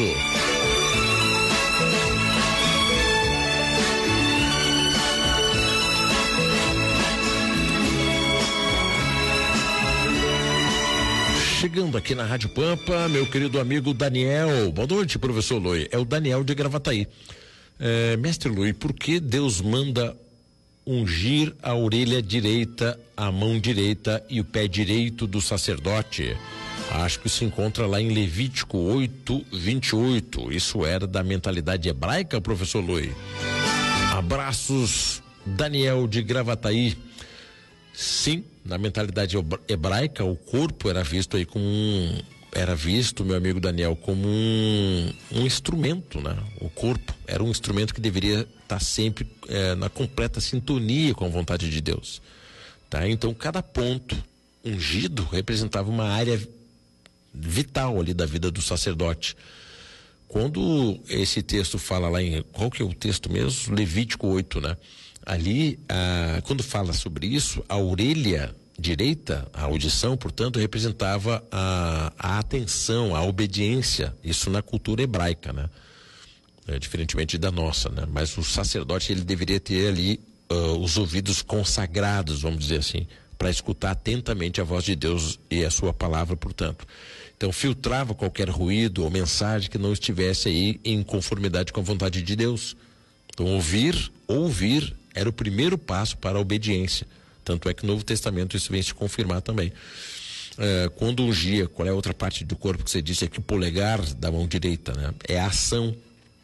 Chegando aqui na Rádio Pampa, meu querido amigo Daniel. Boa noite, professor Luiz. É o Daniel de Gravataí. Mestre Luiz, por que Deus manda ungir a orelha direita, a mão direita e o pé direito do sacerdote? Acho que se encontra lá em Levítico 8:28. Isso era da mentalidade hebraica, professor Luiz? Abraços, Daniel de Gravataí. Sim, na mentalidade hebraica, o corpo era visto aí como meu amigo Daniel, como um instrumento, né? O corpo era um instrumento que deveria estar sempre na completa sintonia com a vontade de Deus, tá? Então cada ponto ungido representava uma área vital ali da vida do sacerdote. Quando esse texto fala lá em, qual que é o texto mesmo? Levítico 8, né? Ali, quando fala sobre isso, a orelha direita, a audição, portanto, representava a atenção, a obediência, isso na cultura hebraica, né? Diferentemente da nossa, né? Mas o sacerdote, ele deveria ter ali os ouvidos consagrados, vamos dizer assim, para escutar atentamente a voz de Deus e a sua palavra, portanto. Então, filtrava qualquer ruído ou mensagem que não estivesse aí em conformidade com a vontade de Deus. Então, ouvir era o primeiro passo para a obediência. Tanto é que no Novo Testamento isso vem se confirmar também. Quando ungia, qual é a outra parte do corpo que você disse aqui? O polegar da mão direita, né? É a ação.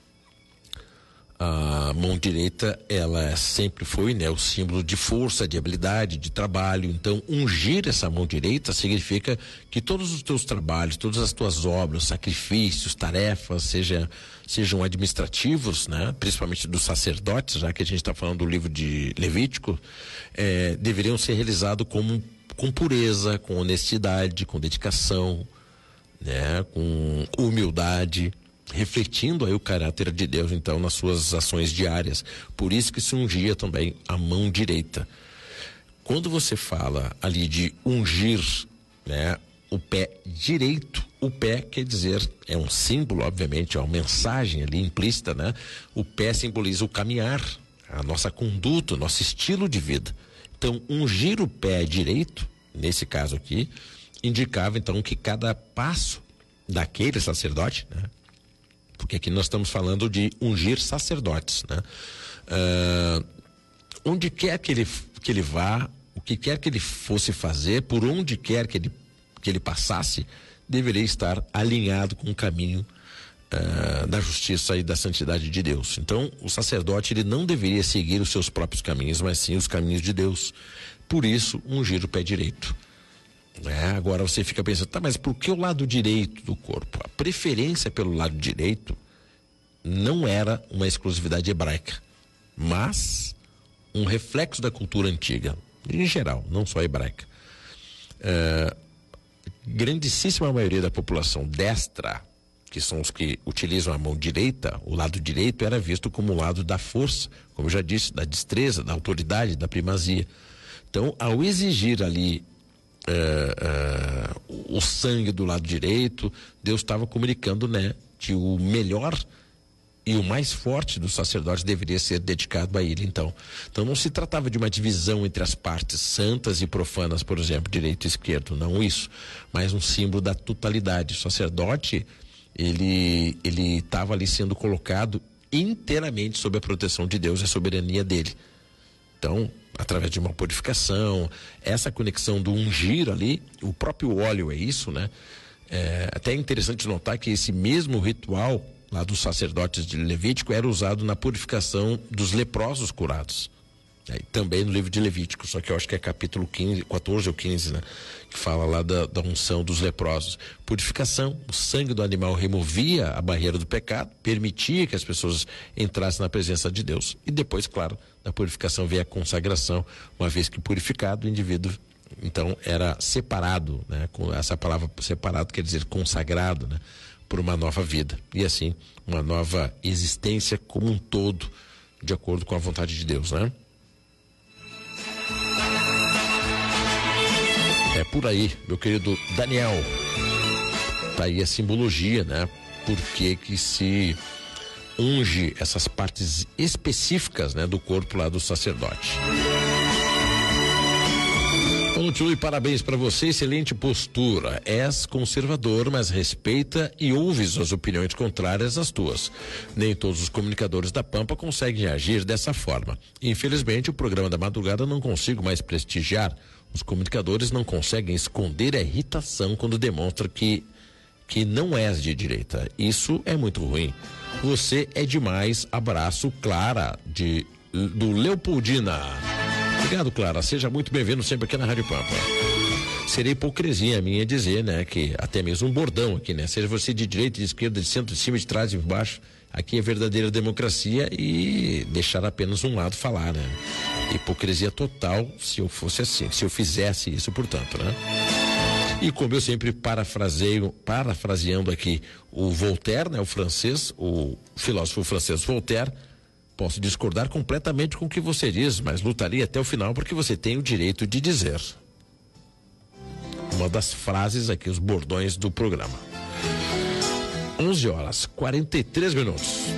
A mão direita, ela sempre foi, né, o símbolo de força, de habilidade, de trabalho. Então, ungir essa mão direita significa que todos os teus trabalhos, todas as tuas obras, sacrifícios, tarefas, sejam administrativos, né, principalmente dos sacerdotes, já que a gente está falando do livro de Levítico, deveriam ser realizados com pureza, com honestidade, com dedicação, né, com humildade, refletindo aí o caráter de Deus, então, nas suas ações diárias. Por isso que se ungia também a mão direita. Quando você fala ali de ungir, né, o pé direito, o pé quer dizer, é um símbolo, obviamente, é uma mensagem ali implícita, né? O pé simboliza o caminhar, a nossa conduta, o nosso estilo de vida. Então, ungir o pé direito, nesse caso aqui, indicava então que cada passo daquele sacerdote, né? Porque aqui nós estamos falando de ungir sacerdotes, né? Onde quer que ele vá, o que quer que ele fosse fazer, por onde quer que ele passasse, deveria estar alinhado com o caminho da justiça e da santidade de Deus. Então, o sacerdote, ele não deveria seguir os seus próprios caminhos, mas sim os caminhos de Deus. Por isso, ungir o pé direito. Agora você fica pensando, tá, mas por que o lado direito do corpo? A preferência pelo lado direito não era uma exclusividade hebraica, mas um reflexo da cultura antiga, em geral, não só hebraica. Grandíssima maioria da população destra, que são os que utilizam a mão direita, o lado direito era visto como o lado da força, como eu já disse, da destreza, da autoridade, da primazia. Então, ao exigir ali o sangue do lado direito, Deus estava comunicando, né, que o melhor e o mais forte dos sacerdotes deveria ser dedicado a ele. Então não se tratava de uma divisão entre as partes santas e profanas, por exemplo, direito e esquerdo, não isso, mas um símbolo da totalidade. O sacerdote, ele estava ali sendo colocado inteiramente sob a proteção de Deus e a soberania dele. Então, através de uma purificação, essa conexão do ungir ali, o próprio óleo é isso, né? Até é interessante notar que esse mesmo ritual lá dos sacerdotes de Levítico era usado na purificação dos leprosos curados. Também no livro de Levítico, só que eu acho que é capítulo 15, 14 ou 15, né? Que fala lá da unção dos leprosos. Purificação, o sangue do animal removia a barreira do pecado, permitia que as pessoas entrassem na presença de Deus. E depois, claro, da purificação veio a consagração, uma vez que purificado, o indivíduo, então, era separado, né? Com essa palavra separado quer dizer consagrado, né? Por uma nova vida. E assim, uma nova existência como um todo, de acordo com a vontade de Deus, né? É por aí, meu querido Daniel. Tá aí a simbologia, né? Por que se unge essas partes específicas, né, do corpo lá do sacerdote. Continue, parabéns para você, excelente postura. És conservador, mas respeita e ouves as opiniões contrárias às tuas. Nem todos os comunicadores da Pampa conseguem agir dessa forma. Infelizmente, o programa da madrugada não consigo mais prestigiar. Os comunicadores não conseguem esconder a irritação quando demonstra que não és de direita. Isso é muito ruim. Você é demais. Abraço, Clara, do Leopoldina. Obrigado, Clara. Seja muito bem-vindo sempre aqui na Rádio Pampa. Seria hipocrisia minha dizer, né, que até mesmo um bordão aqui, né? Seja você de direita, de esquerda, de centro, de cima, de trás, de baixo. Aqui é verdadeira democracia e deixar apenas um lado falar, né? Hipocrisia total se eu fosse assim, se eu fizesse isso, portanto, né? E como eu sempre parafraseando aqui o Voltaire, né, o filósofo francês Voltaire, posso discordar completamente com o que você diz, mas lutaria até o final porque você tem o direito de dizer. Uma das frases aqui, os bordões do programa. 11h43.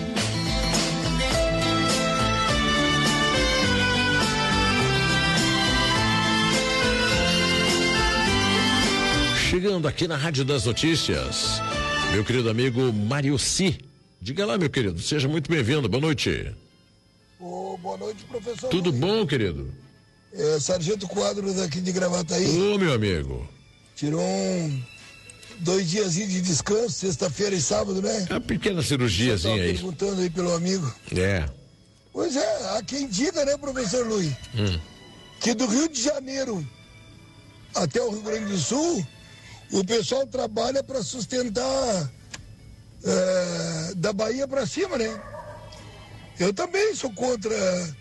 Chegando aqui na Rádio das Notícias, meu querido amigo Mariucci. Diga lá, meu querido, seja muito bem-vindo, boa noite. Boa noite, professor. Tudo bom, querido? Sargento Quadros aqui de Gravataí. Ô, meu amigo. Tirou 2 dias de descanso, sexta-feira e sábado, né? Uma pequena cirurgiazinha aí. Perguntando aí pelo amigo. Pois é, há quem diga, né, professor Luiz? Que do Rio de Janeiro até o Rio Grande do Sul, o pessoal trabalha para sustentar da Bahia para cima, né? Eu também sou contra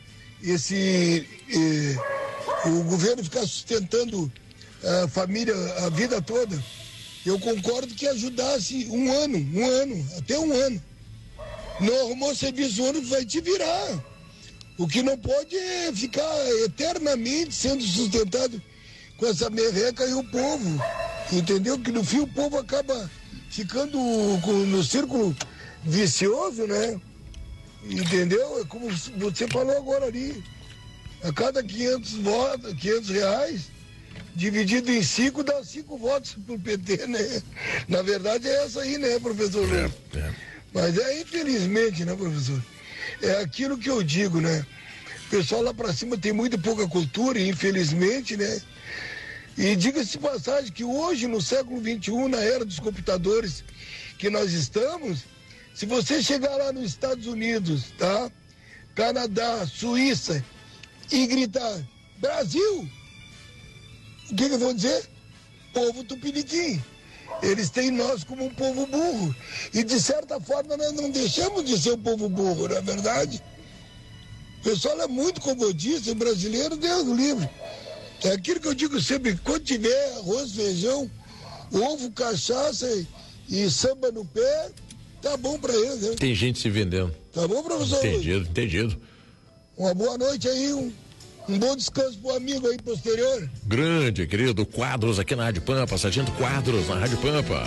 o governo ficar sustentando a família a vida toda. Eu concordo que ajudasse um ano, até um ano. Não arrumou serviço, um ano vai te virar. O que não pode é ficar eternamente sendo sustentado com essa merreca e o povo, entendeu? Que no fim o povo acaba ficando no círculo vicioso, né? Entendeu? É como você falou agora ali. A cada 500 reais, dividido em 5, dá 5 votos pro PT, né? Na verdade é essa aí, né, professor? Mas infelizmente, né, professor? É aquilo que eu digo, né? O pessoal lá pra cima tem muito pouca cultura, infelizmente, né? E diga-se de passagem que hoje, no século XXI, na era dos computadores que nós estamos, Se você chegar lá nos Estados Unidos, tá? Canadá, Suíça, e gritar, Brasil! O que eu vou dizer? Povo tupiniquim. Eles têm nós como um povo burro. E de certa forma nós não deixamos de ser um povo burro, não é verdade? O pessoal é muito comodista, o brasileiro, Deus o livre. É aquilo que eu digo sempre, quando tiver arroz, feijão, ovo, cachaça e samba no pé, tá bom pra eles, né? Tem gente se vendendo. Tá bom, professor? Entendido. Uma boa noite aí, um bom descanso pro amigo aí posterior. Grande, querido, Quadros aqui na Rádio Pampa, Sargento Quadros na Rádio Pampa.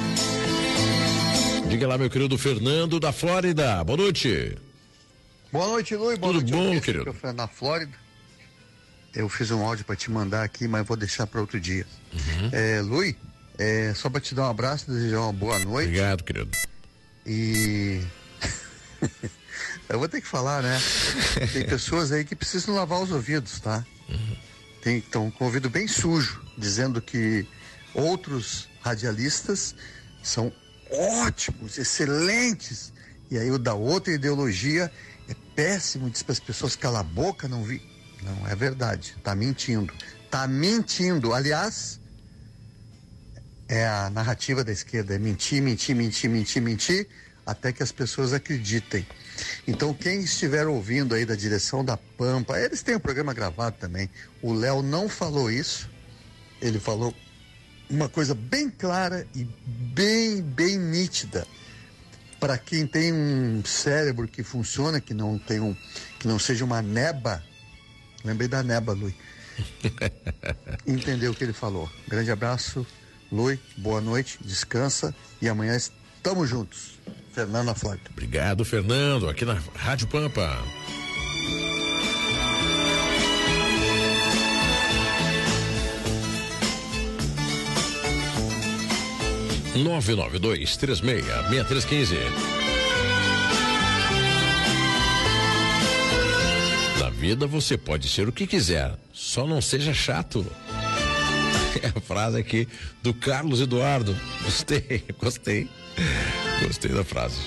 Diga lá, meu querido Fernando da Flórida, boa noite. Boa noite, Luiz. Tudo bom, querido? Na Flórida. Eu fiz um áudio para te mandar aqui, mas vou deixar para outro dia. Luiz, só para te dar um abraço, desejar uma boa noite. Obrigado, querido. E eu vou ter que falar, né? Tem pessoas aí que precisam lavar os ouvidos, tá? Estão com o ouvido bem sujo, dizendo que outros radialistas são ótimos, excelentes. E aí o da outra ideologia é péssimo, diz para as pessoas calar a boca, não vi. Não, é verdade, tá mentindo. Aliás, é a narrativa da esquerda, é mentir, até que as pessoas acreditem. Então, quem estiver ouvindo aí da direção da Pampa, eles têm um programa gravado também. O Léo não falou isso, ele falou uma coisa bem clara e bem nítida. Para quem tem um cérebro que funciona, que não seja uma neba, lembrei da neba, Luiz. Entendeu o que ele falou. Grande abraço, Luiz, boa noite, descansa e amanhã estamos juntos. Fernando da Flórida. Obrigado, Fernando, aqui na Rádio Pampa. (99236-6315) Na vida você pode ser o que quiser, só não seja chato. É a frase aqui do Carlos Eduardo. Gostei da frase.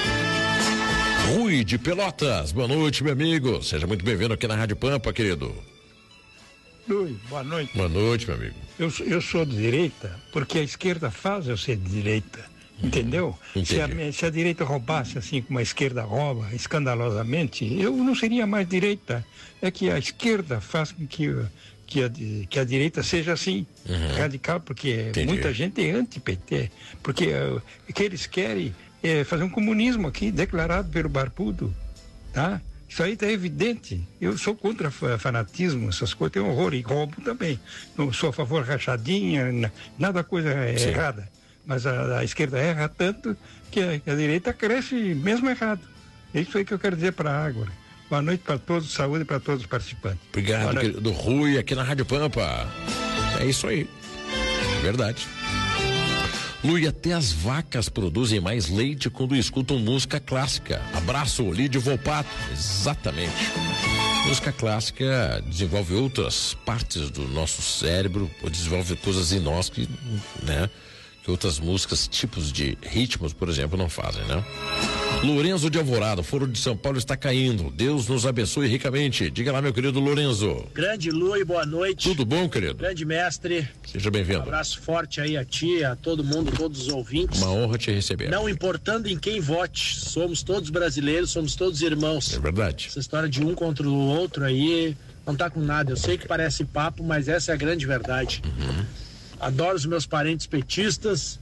Rui de Pelotas, boa noite, meu amigo. Seja muito bem-vindo aqui na Rádio Pampa, querido. Luiz, boa noite. Boa noite, meu amigo. Eu sou de direita porque a esquerda faz eu ser de direita, entendeu? Se a direita roubasse assim como a esquerda rouba, escandalosamente, eu não seria mais direita. É que a esquerda faz com que a direita seja assim, radical, porque muita gente é anti-PT, porque o que eles querem é fazer um comunismo aqui, declarado pelo Barbudo, tá? Isso aí está evidente. Eu sou contra fanatismo, essas coisas, tem horror, e roubo também. Não sou a favor rachadinha, nada coisa errada. Mas a esquerda erra tanto que a direita cresce mesmo errado. É isso aí que eu quero dizer para a Ágora. Boa noite para todos, saúde para todos os participantes. Obrigado, querido Rui, aqui na Rádio Pampa. É isso aí. Verdade. Lui, até as vacas produzem mais leite quando escutam música clássica. Abraço, Lídio Volpato. Exatamente. Música clássica desenvolve outras partes do nosso cérebro, ou desenvolve coisas em nós que outras músicas, tipos de ritmos, por exemplo, não fazem, né? Lourenço de Alvorada, Foro de São Paulo está caindo. Deus nos abençoe ricamente. Diga lá, meu querido Lourenço. Grande Lui, boa noite. Tudo bom, querido? Grande mestre. Seja bem-vindo. Um abraço forte aí a ti, a todo mundo, todos os ouvintes. Uma honra te receber. Não importando em quem vote, somos todos brasileiros, somos todos irmãos. É verdade. Essa história de um contra o outro aí não tá com nada. Eu sei que parece papo, mas essa é a grande verdade. Adoro os meus parentes petistas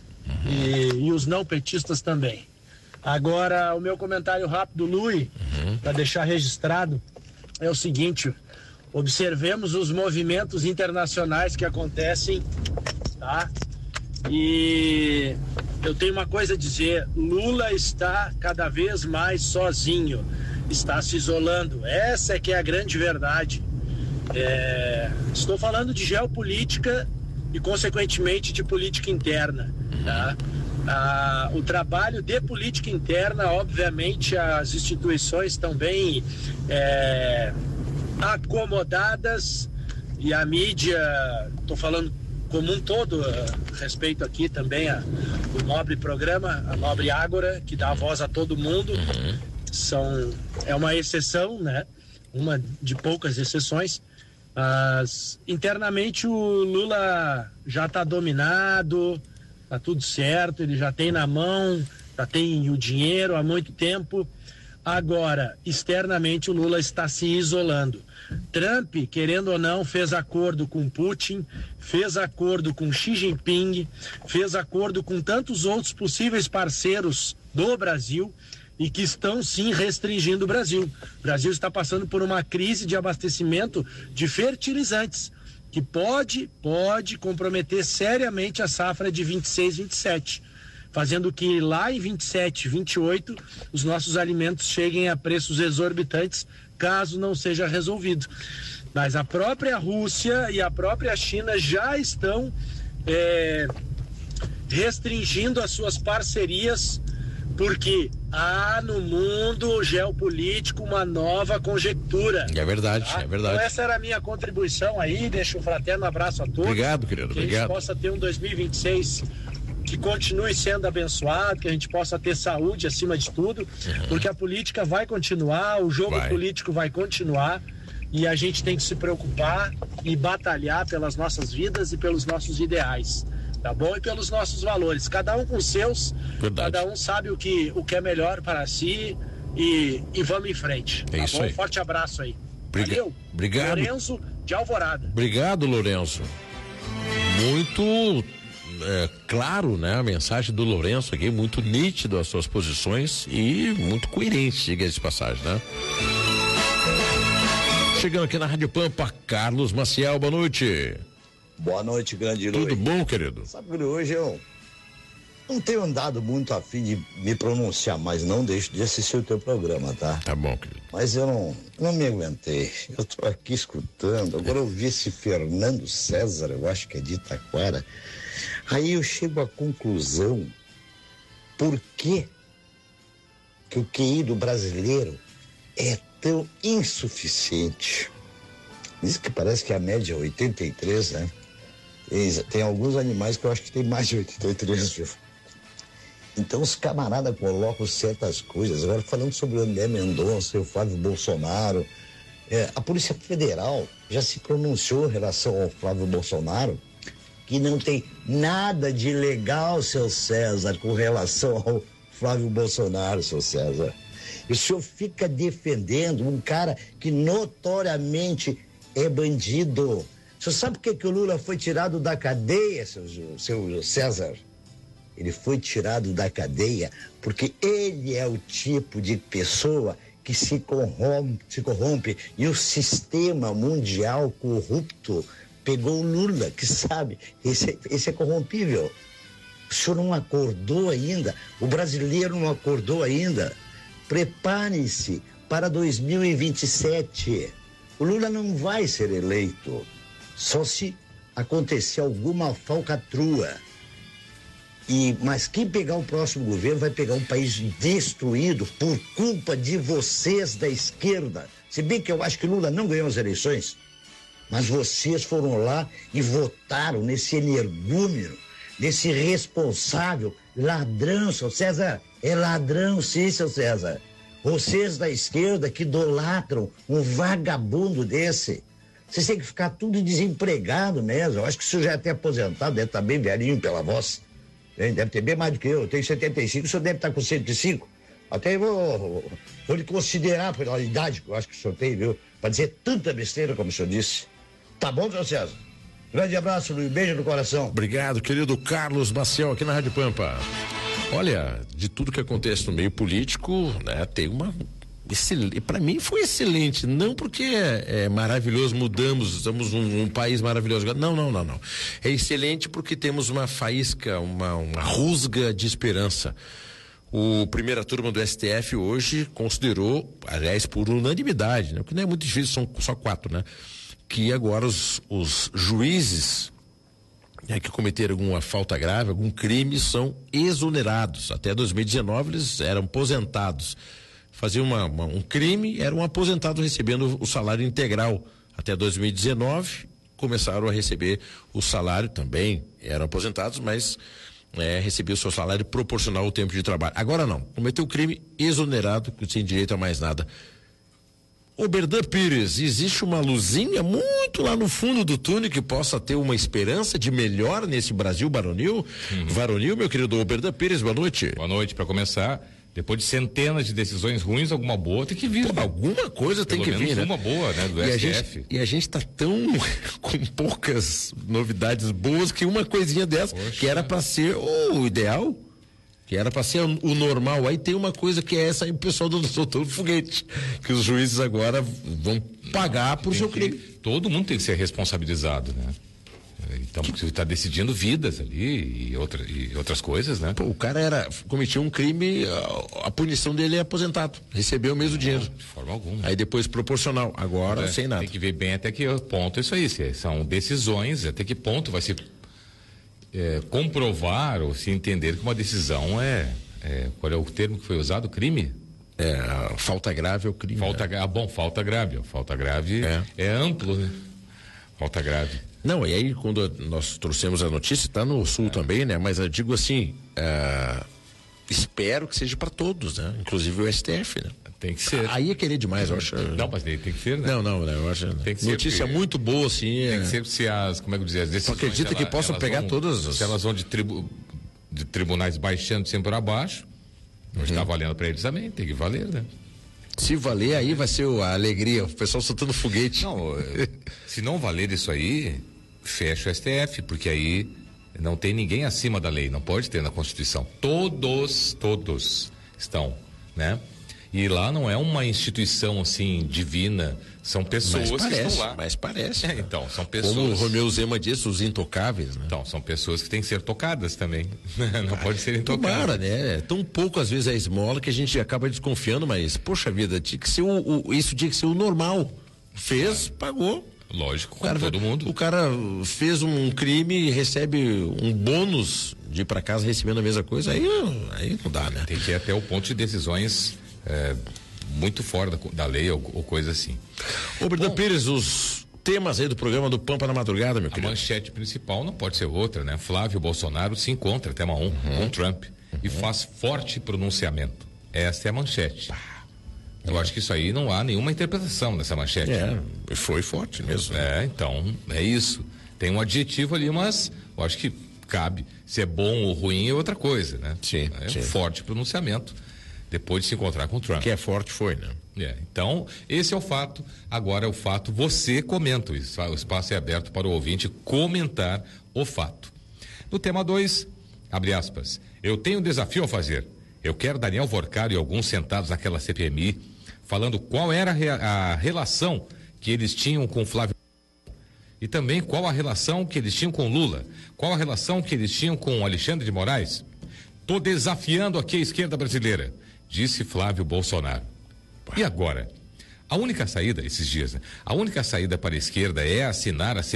e os não petistas também. Agora, o meu comentário rápido, Lui, para deixar registrado, é o seguinte: observemos os movimentos internacionais que acontecem, tá? E eu tenho uma coisa a dizer: Lula está cada vez mais sozinho, está se isolando. Essa é que é a grande verdade. Estou falando de geopolítica e, consequentemente, de política interna, tá? O trabalho de política interna, obviamente, as instituições estão bem acomodadas e a mídia, estou falando como um todo, respeito aqui também o nobre programa, a nobre Ágora, que dá voz a todo mundo. É uma exceção, né? Uma de poucas exceções. Mas internamente o Lula já está dominado, tá tudo certo, ele já tem na mão, já tem o dinheiro há muito tempo. Agora, externamente o Lula está se isolando. Trump, querendo ou não, fez acordo com Putin, fez acordo com Xi Jinping, fez acordo com tantos outros possíveis parceiros do Brasil e que estão sim restringindo o Brasil. O Brasil está passando por uma crise de abastecimento de fertilizantes que pode comprometer seriamente a safra de 26, 27, fazendo que lá em 27, 28 os nossos alimentos cheguem a preços exorbitantes caso não seja resolvido. Mas a própria Rússia e a própria China já estão restringindo as suas parcerias, porque há no mundo geopolítico uma nova conjectura. É verdade, tá? É verdade. Então essa era a minha contribuição aí, deixo um fraterno abraço a todos. Obrigado, querido, que obrigado. a gente possa ter um 2026 que continue sendo abençoado, que a gente possa ter saúde acima de tudo, porque a política vai continuar, o jogo político vai continuar, e a gente tem que se preocupar e batalhar pelas nossas vidas e pelos nossos ideais, tá bom? E pelos nossos valores, cada um com os seus, cada um sabe o que é melhor para si, e vamos em frente, tá isso bom? aí. Forte abraço aí. Valeu. Obrigado. Lourenço de Alvorada. Obrigado, Lourenço. Muito claro, né? A mensagem do Lourenço aqui, muito nítido as suas posições e muito coerente, diga-se de passagem, né? Chegando aqui na Rádio Pampa, Carlos Maciel, boa noite. Boa noite, grande Luiz. Tudo bom, querido? Sabe que hoje eu não tenho andado muito a fim de me pronunciar, mas não deixo de assistir o teu programa, tá? Tá bom, querido. Mas eu não me aguentei. Eu tô aqui escutando. Agora eu vi esse Fernando César, eu acho que é de Itaquara. Aí eu chego à conclusão, por que o QI do brasileiro é tão insuficiente? Diz que parece que a média é 83, né? Tem alguns animais que eu acho que tem mais de 83, viu? Então os camaradas colocam certas coisas. Agora falando sobre o André Mendonça e o Flávio Bolsonaro, a Polícia Federal já se pronunciou em relação ao Flávio Bolsonaro, que não tem nada de ilegal, seu César, com relação ao Flávio Bolsonaro, seu César. E o senhor fica defendendo um cara que notoriamente é bandido. O senhor sabe por que o Lula foi tirado da cadeia, seu César? Ele foi tirado da cadeia porque ele é o tipo de pessoa que se corrompe e o sistema mundial corrupto pegou o Lula, que sabe, esse é corrompível. O senhor não acordou ainda, o brasileiro não acordou ainda. Prepare-se para 2027. O Lula não vai ser eleito, só se acontecer alguma falcatrua. Mas quem pegar o próximo governo vai pegar um país destruído por culpa de vocês da esquerda. Se bem que eu acho que Lula não ganhou as eleições, mas vocês foram lá e votaram nesse energúmeno, nesse responsável, ladrão, seu César. É ladrão, sim, seu César. Vocês da esquerda que idolatram um vagabundo desse. Vocês têm que ficar tudo desempregado mesmo. Eu acho que o senhor já é até aposentado, deve estar bem velhinho pela voz. Deve ter bem mais do que eu. Eu tenho 75, o senhor deve estar com 105. Até vou lhe considerar pela idade que eu acho que o senhor tem, viu? Para dizer tanta besteira como o senhor disse. Tá bom, seu César? Grande abraço, Luiz. Beijo no coração. Obrigado, querido Carlos Maciel, aqui na Rádio Pampa. Olha, de tudo que acontece no meio político, né, tem uma excelente, para mim foi excelente, não porque é maravilhoso, mudamos, estamos um país maravilhoso, não. É excelente porque temos uma faísca, uma rusga de esperança. O primeira turma do STF hoje considerou, aliás, por unanimidade, né, porque não é muito difícil, são só 4, né, que agora os juízes que cometeram alguma falta grave, algum crime, são exonerados. Até 2019 eles eram aposentados. Faziam um crime, eram aposentados recebendo o salário integral. Até 2019 começaram a receber o salário também, eram aposentados, mas recebiam o seu salário proporcional ao tempo de trabalho. Agora não, cometeu crime, exonerado, sem direito a mais nada. Oberdan Pires, existe uma luzinha muito lá no fundo do túnel que possa ter uma esperança de melhor nesse Brasil varonil? Varonil, meu querido Oberdan Pires, boa noite. Boa noite, para começar, depois de centenas de decisões ruins, alguma boa tem que vir. Alguma coisa tem que vir, né? Uma boa, né, do STF. E a gente tá tão com poucas novidades boas que uma coisinha dessa, que era para ser o ideal, que era para ser o normal. Aí tem uma coisa que é essa aí, o pessoal do soltou o foguete, que os juízes agora vão pagar por seu crime. Todo mundo tem que ser responsabilizado, né? Então, porque você está decidindo vidas ali e outras coisas, né? Pô, o cara cometia um crime, a punição dele é aposentado, recebeu o mesmo dinheiro. De forma alguma. Aí depois proporcional, agora sem nada. Tem que ver bem até que ponto isso aí, se são decisões, até que ponto vai se comprovar ou se entender que uma decisão qual é o termo que foi usado? Crime? Falta grave é o crime. Falta grave. Falta grave é amplo, né? Falta grave. Não, e aí quando nós trouxemos a notícia, está no Sul também, né? Mas eu digo assim, espero que seja para todos, né? Inclusive o STF, né? Tem que ser. Aí é querer demais, eu acho. Não, mas tem que ser, né? Não, eu acho. Tem que notícia ser, muito boa, assim. Tem que ser se as decisões. Só acredita que possam pegar todas as. Se elas vão de tribunais baixando sempre para baixo, não está valendo para eles também, tem que valer, né? Se valer, aí vai ser a alegria, o pessoal soltando foguete. Não, se não valer isso aí, fecha o STF, porque aí não tem ninguém acima da lei, não pode ter na Constituição. Todos estão, né? E lá não é uma instituição assim divina, são pessoas que estão lá. Mas parece. Então, são pessoas. Como o Romeu Zema disse, os intocáveis, né? Então, são pessoas que têm que ser tocadas também. Não pode ser intocadas. Tomara, né? Tão pouco às vezes a esmola que a gente acaba desconfiando, mas, poxa vida, tinha que ser isso tinha que ser o normal. Fez, pagou. Lógico, como todo mundo. O cara fez um crime e recebe um bônus de ir pra casa recebendo a mesma coisa, aí não dá, né? Tem que ir até o ponto de decisões muito fora da lei ou coisa assim. Oberdan Pires, os temas aí do programa do Pampa na Madrugada, meu querido. A manchete principal não pode ser outra, né? Flávio Bolsonaro se encontra, tema 1, com Trump e faz forte pronunciamento. Essa é a manchete. Eu acho que isso aí não há nenhuma interpretação nessa manchete. Foi forte mesmo. Então, é isso. Tem um adjetivo ali, mas eu acho que cabe. Se é bom ou ruim é outra coisa, né? Sim. Um forte pronunciamento depois de se encontrar com o Trump. Que é forte, foi, né? Então, esse é o fato. Agora é o fato, você comenta. O espaço é aberto para o ouvinte comentar o fato. No tema 2, abre aspas, eu tenho um desafio a fazer. Eu quero Daniel Vorcaro e alguns sentados naquela CPMI falando qual era a relação que eles tinham com Flávio e também qual a relação que eles tinham com Lula, qual a relação que eles tinham com Alexandre de Moraes. Tô desafiando aqui a esquerda brasileira, disse Flávio Bolsonaro. E agora? A única saída, esses dias, né? A única saída para a esquerda é assinar a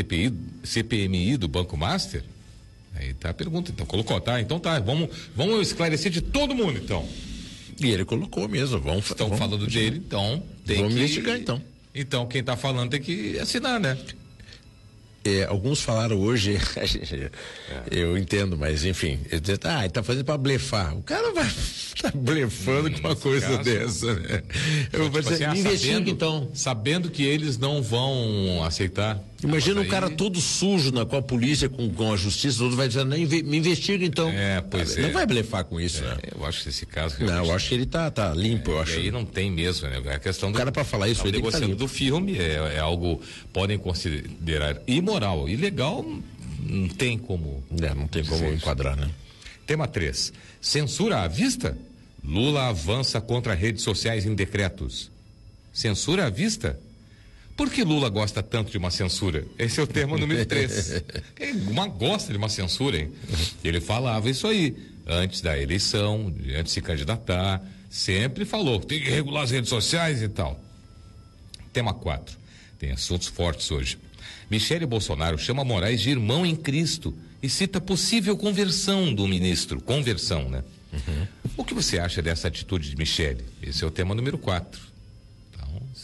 CPMI do Banco Master? Aí tá a pergunta, então colocou, tá? Então tá, vamos esclarecer de todo mundo, então. E ele colocou mesmo, estão falando dele, então tem vamos que investigar, então. Então quem tá falando tem que assinar, né? Alguns falaram hoje, eu entendo, mas enfim, ele tá fazendo pra blefar. O cara vai tá blefando com uma coisa dessa, né? Eu vou dizer, investiga então. Sabendo que eles não vão aceitar. Imagina um cara todo sujo com a polícia, com a justiça, todo vai dizer, me investiga então. Não vai blefar com isso, né? Eu acho que esse caso. Eu acho que ele tá limpo, eu acho. E aí não tem mesmo, né? A questão do. O cara pra falar isso, ele negociando do filme é algo, podem considerar imoral. Ilegal, não tem como. Não tem como enquadrar, né? Tema 3. Censura à vista? Lula avança contra redes sociais em decretos. Censura à vista? Por que Lula gosta tanto de uma censura? Esse é o tema número 3. Gosta de uma censura, hein? Ele falava isso aí, antes da eleição, antes de se candidatar, sempre falou, tem que regular as redes sociais e tal. Tema 4. Tem assuntos fortes hoje. Michele Bolsonaro chama Moraes de irmão em Cristo e cita possível conversão do ministro. Conversão, né? O que você acha dessa atitude de Michele? Esse é o tema número 4.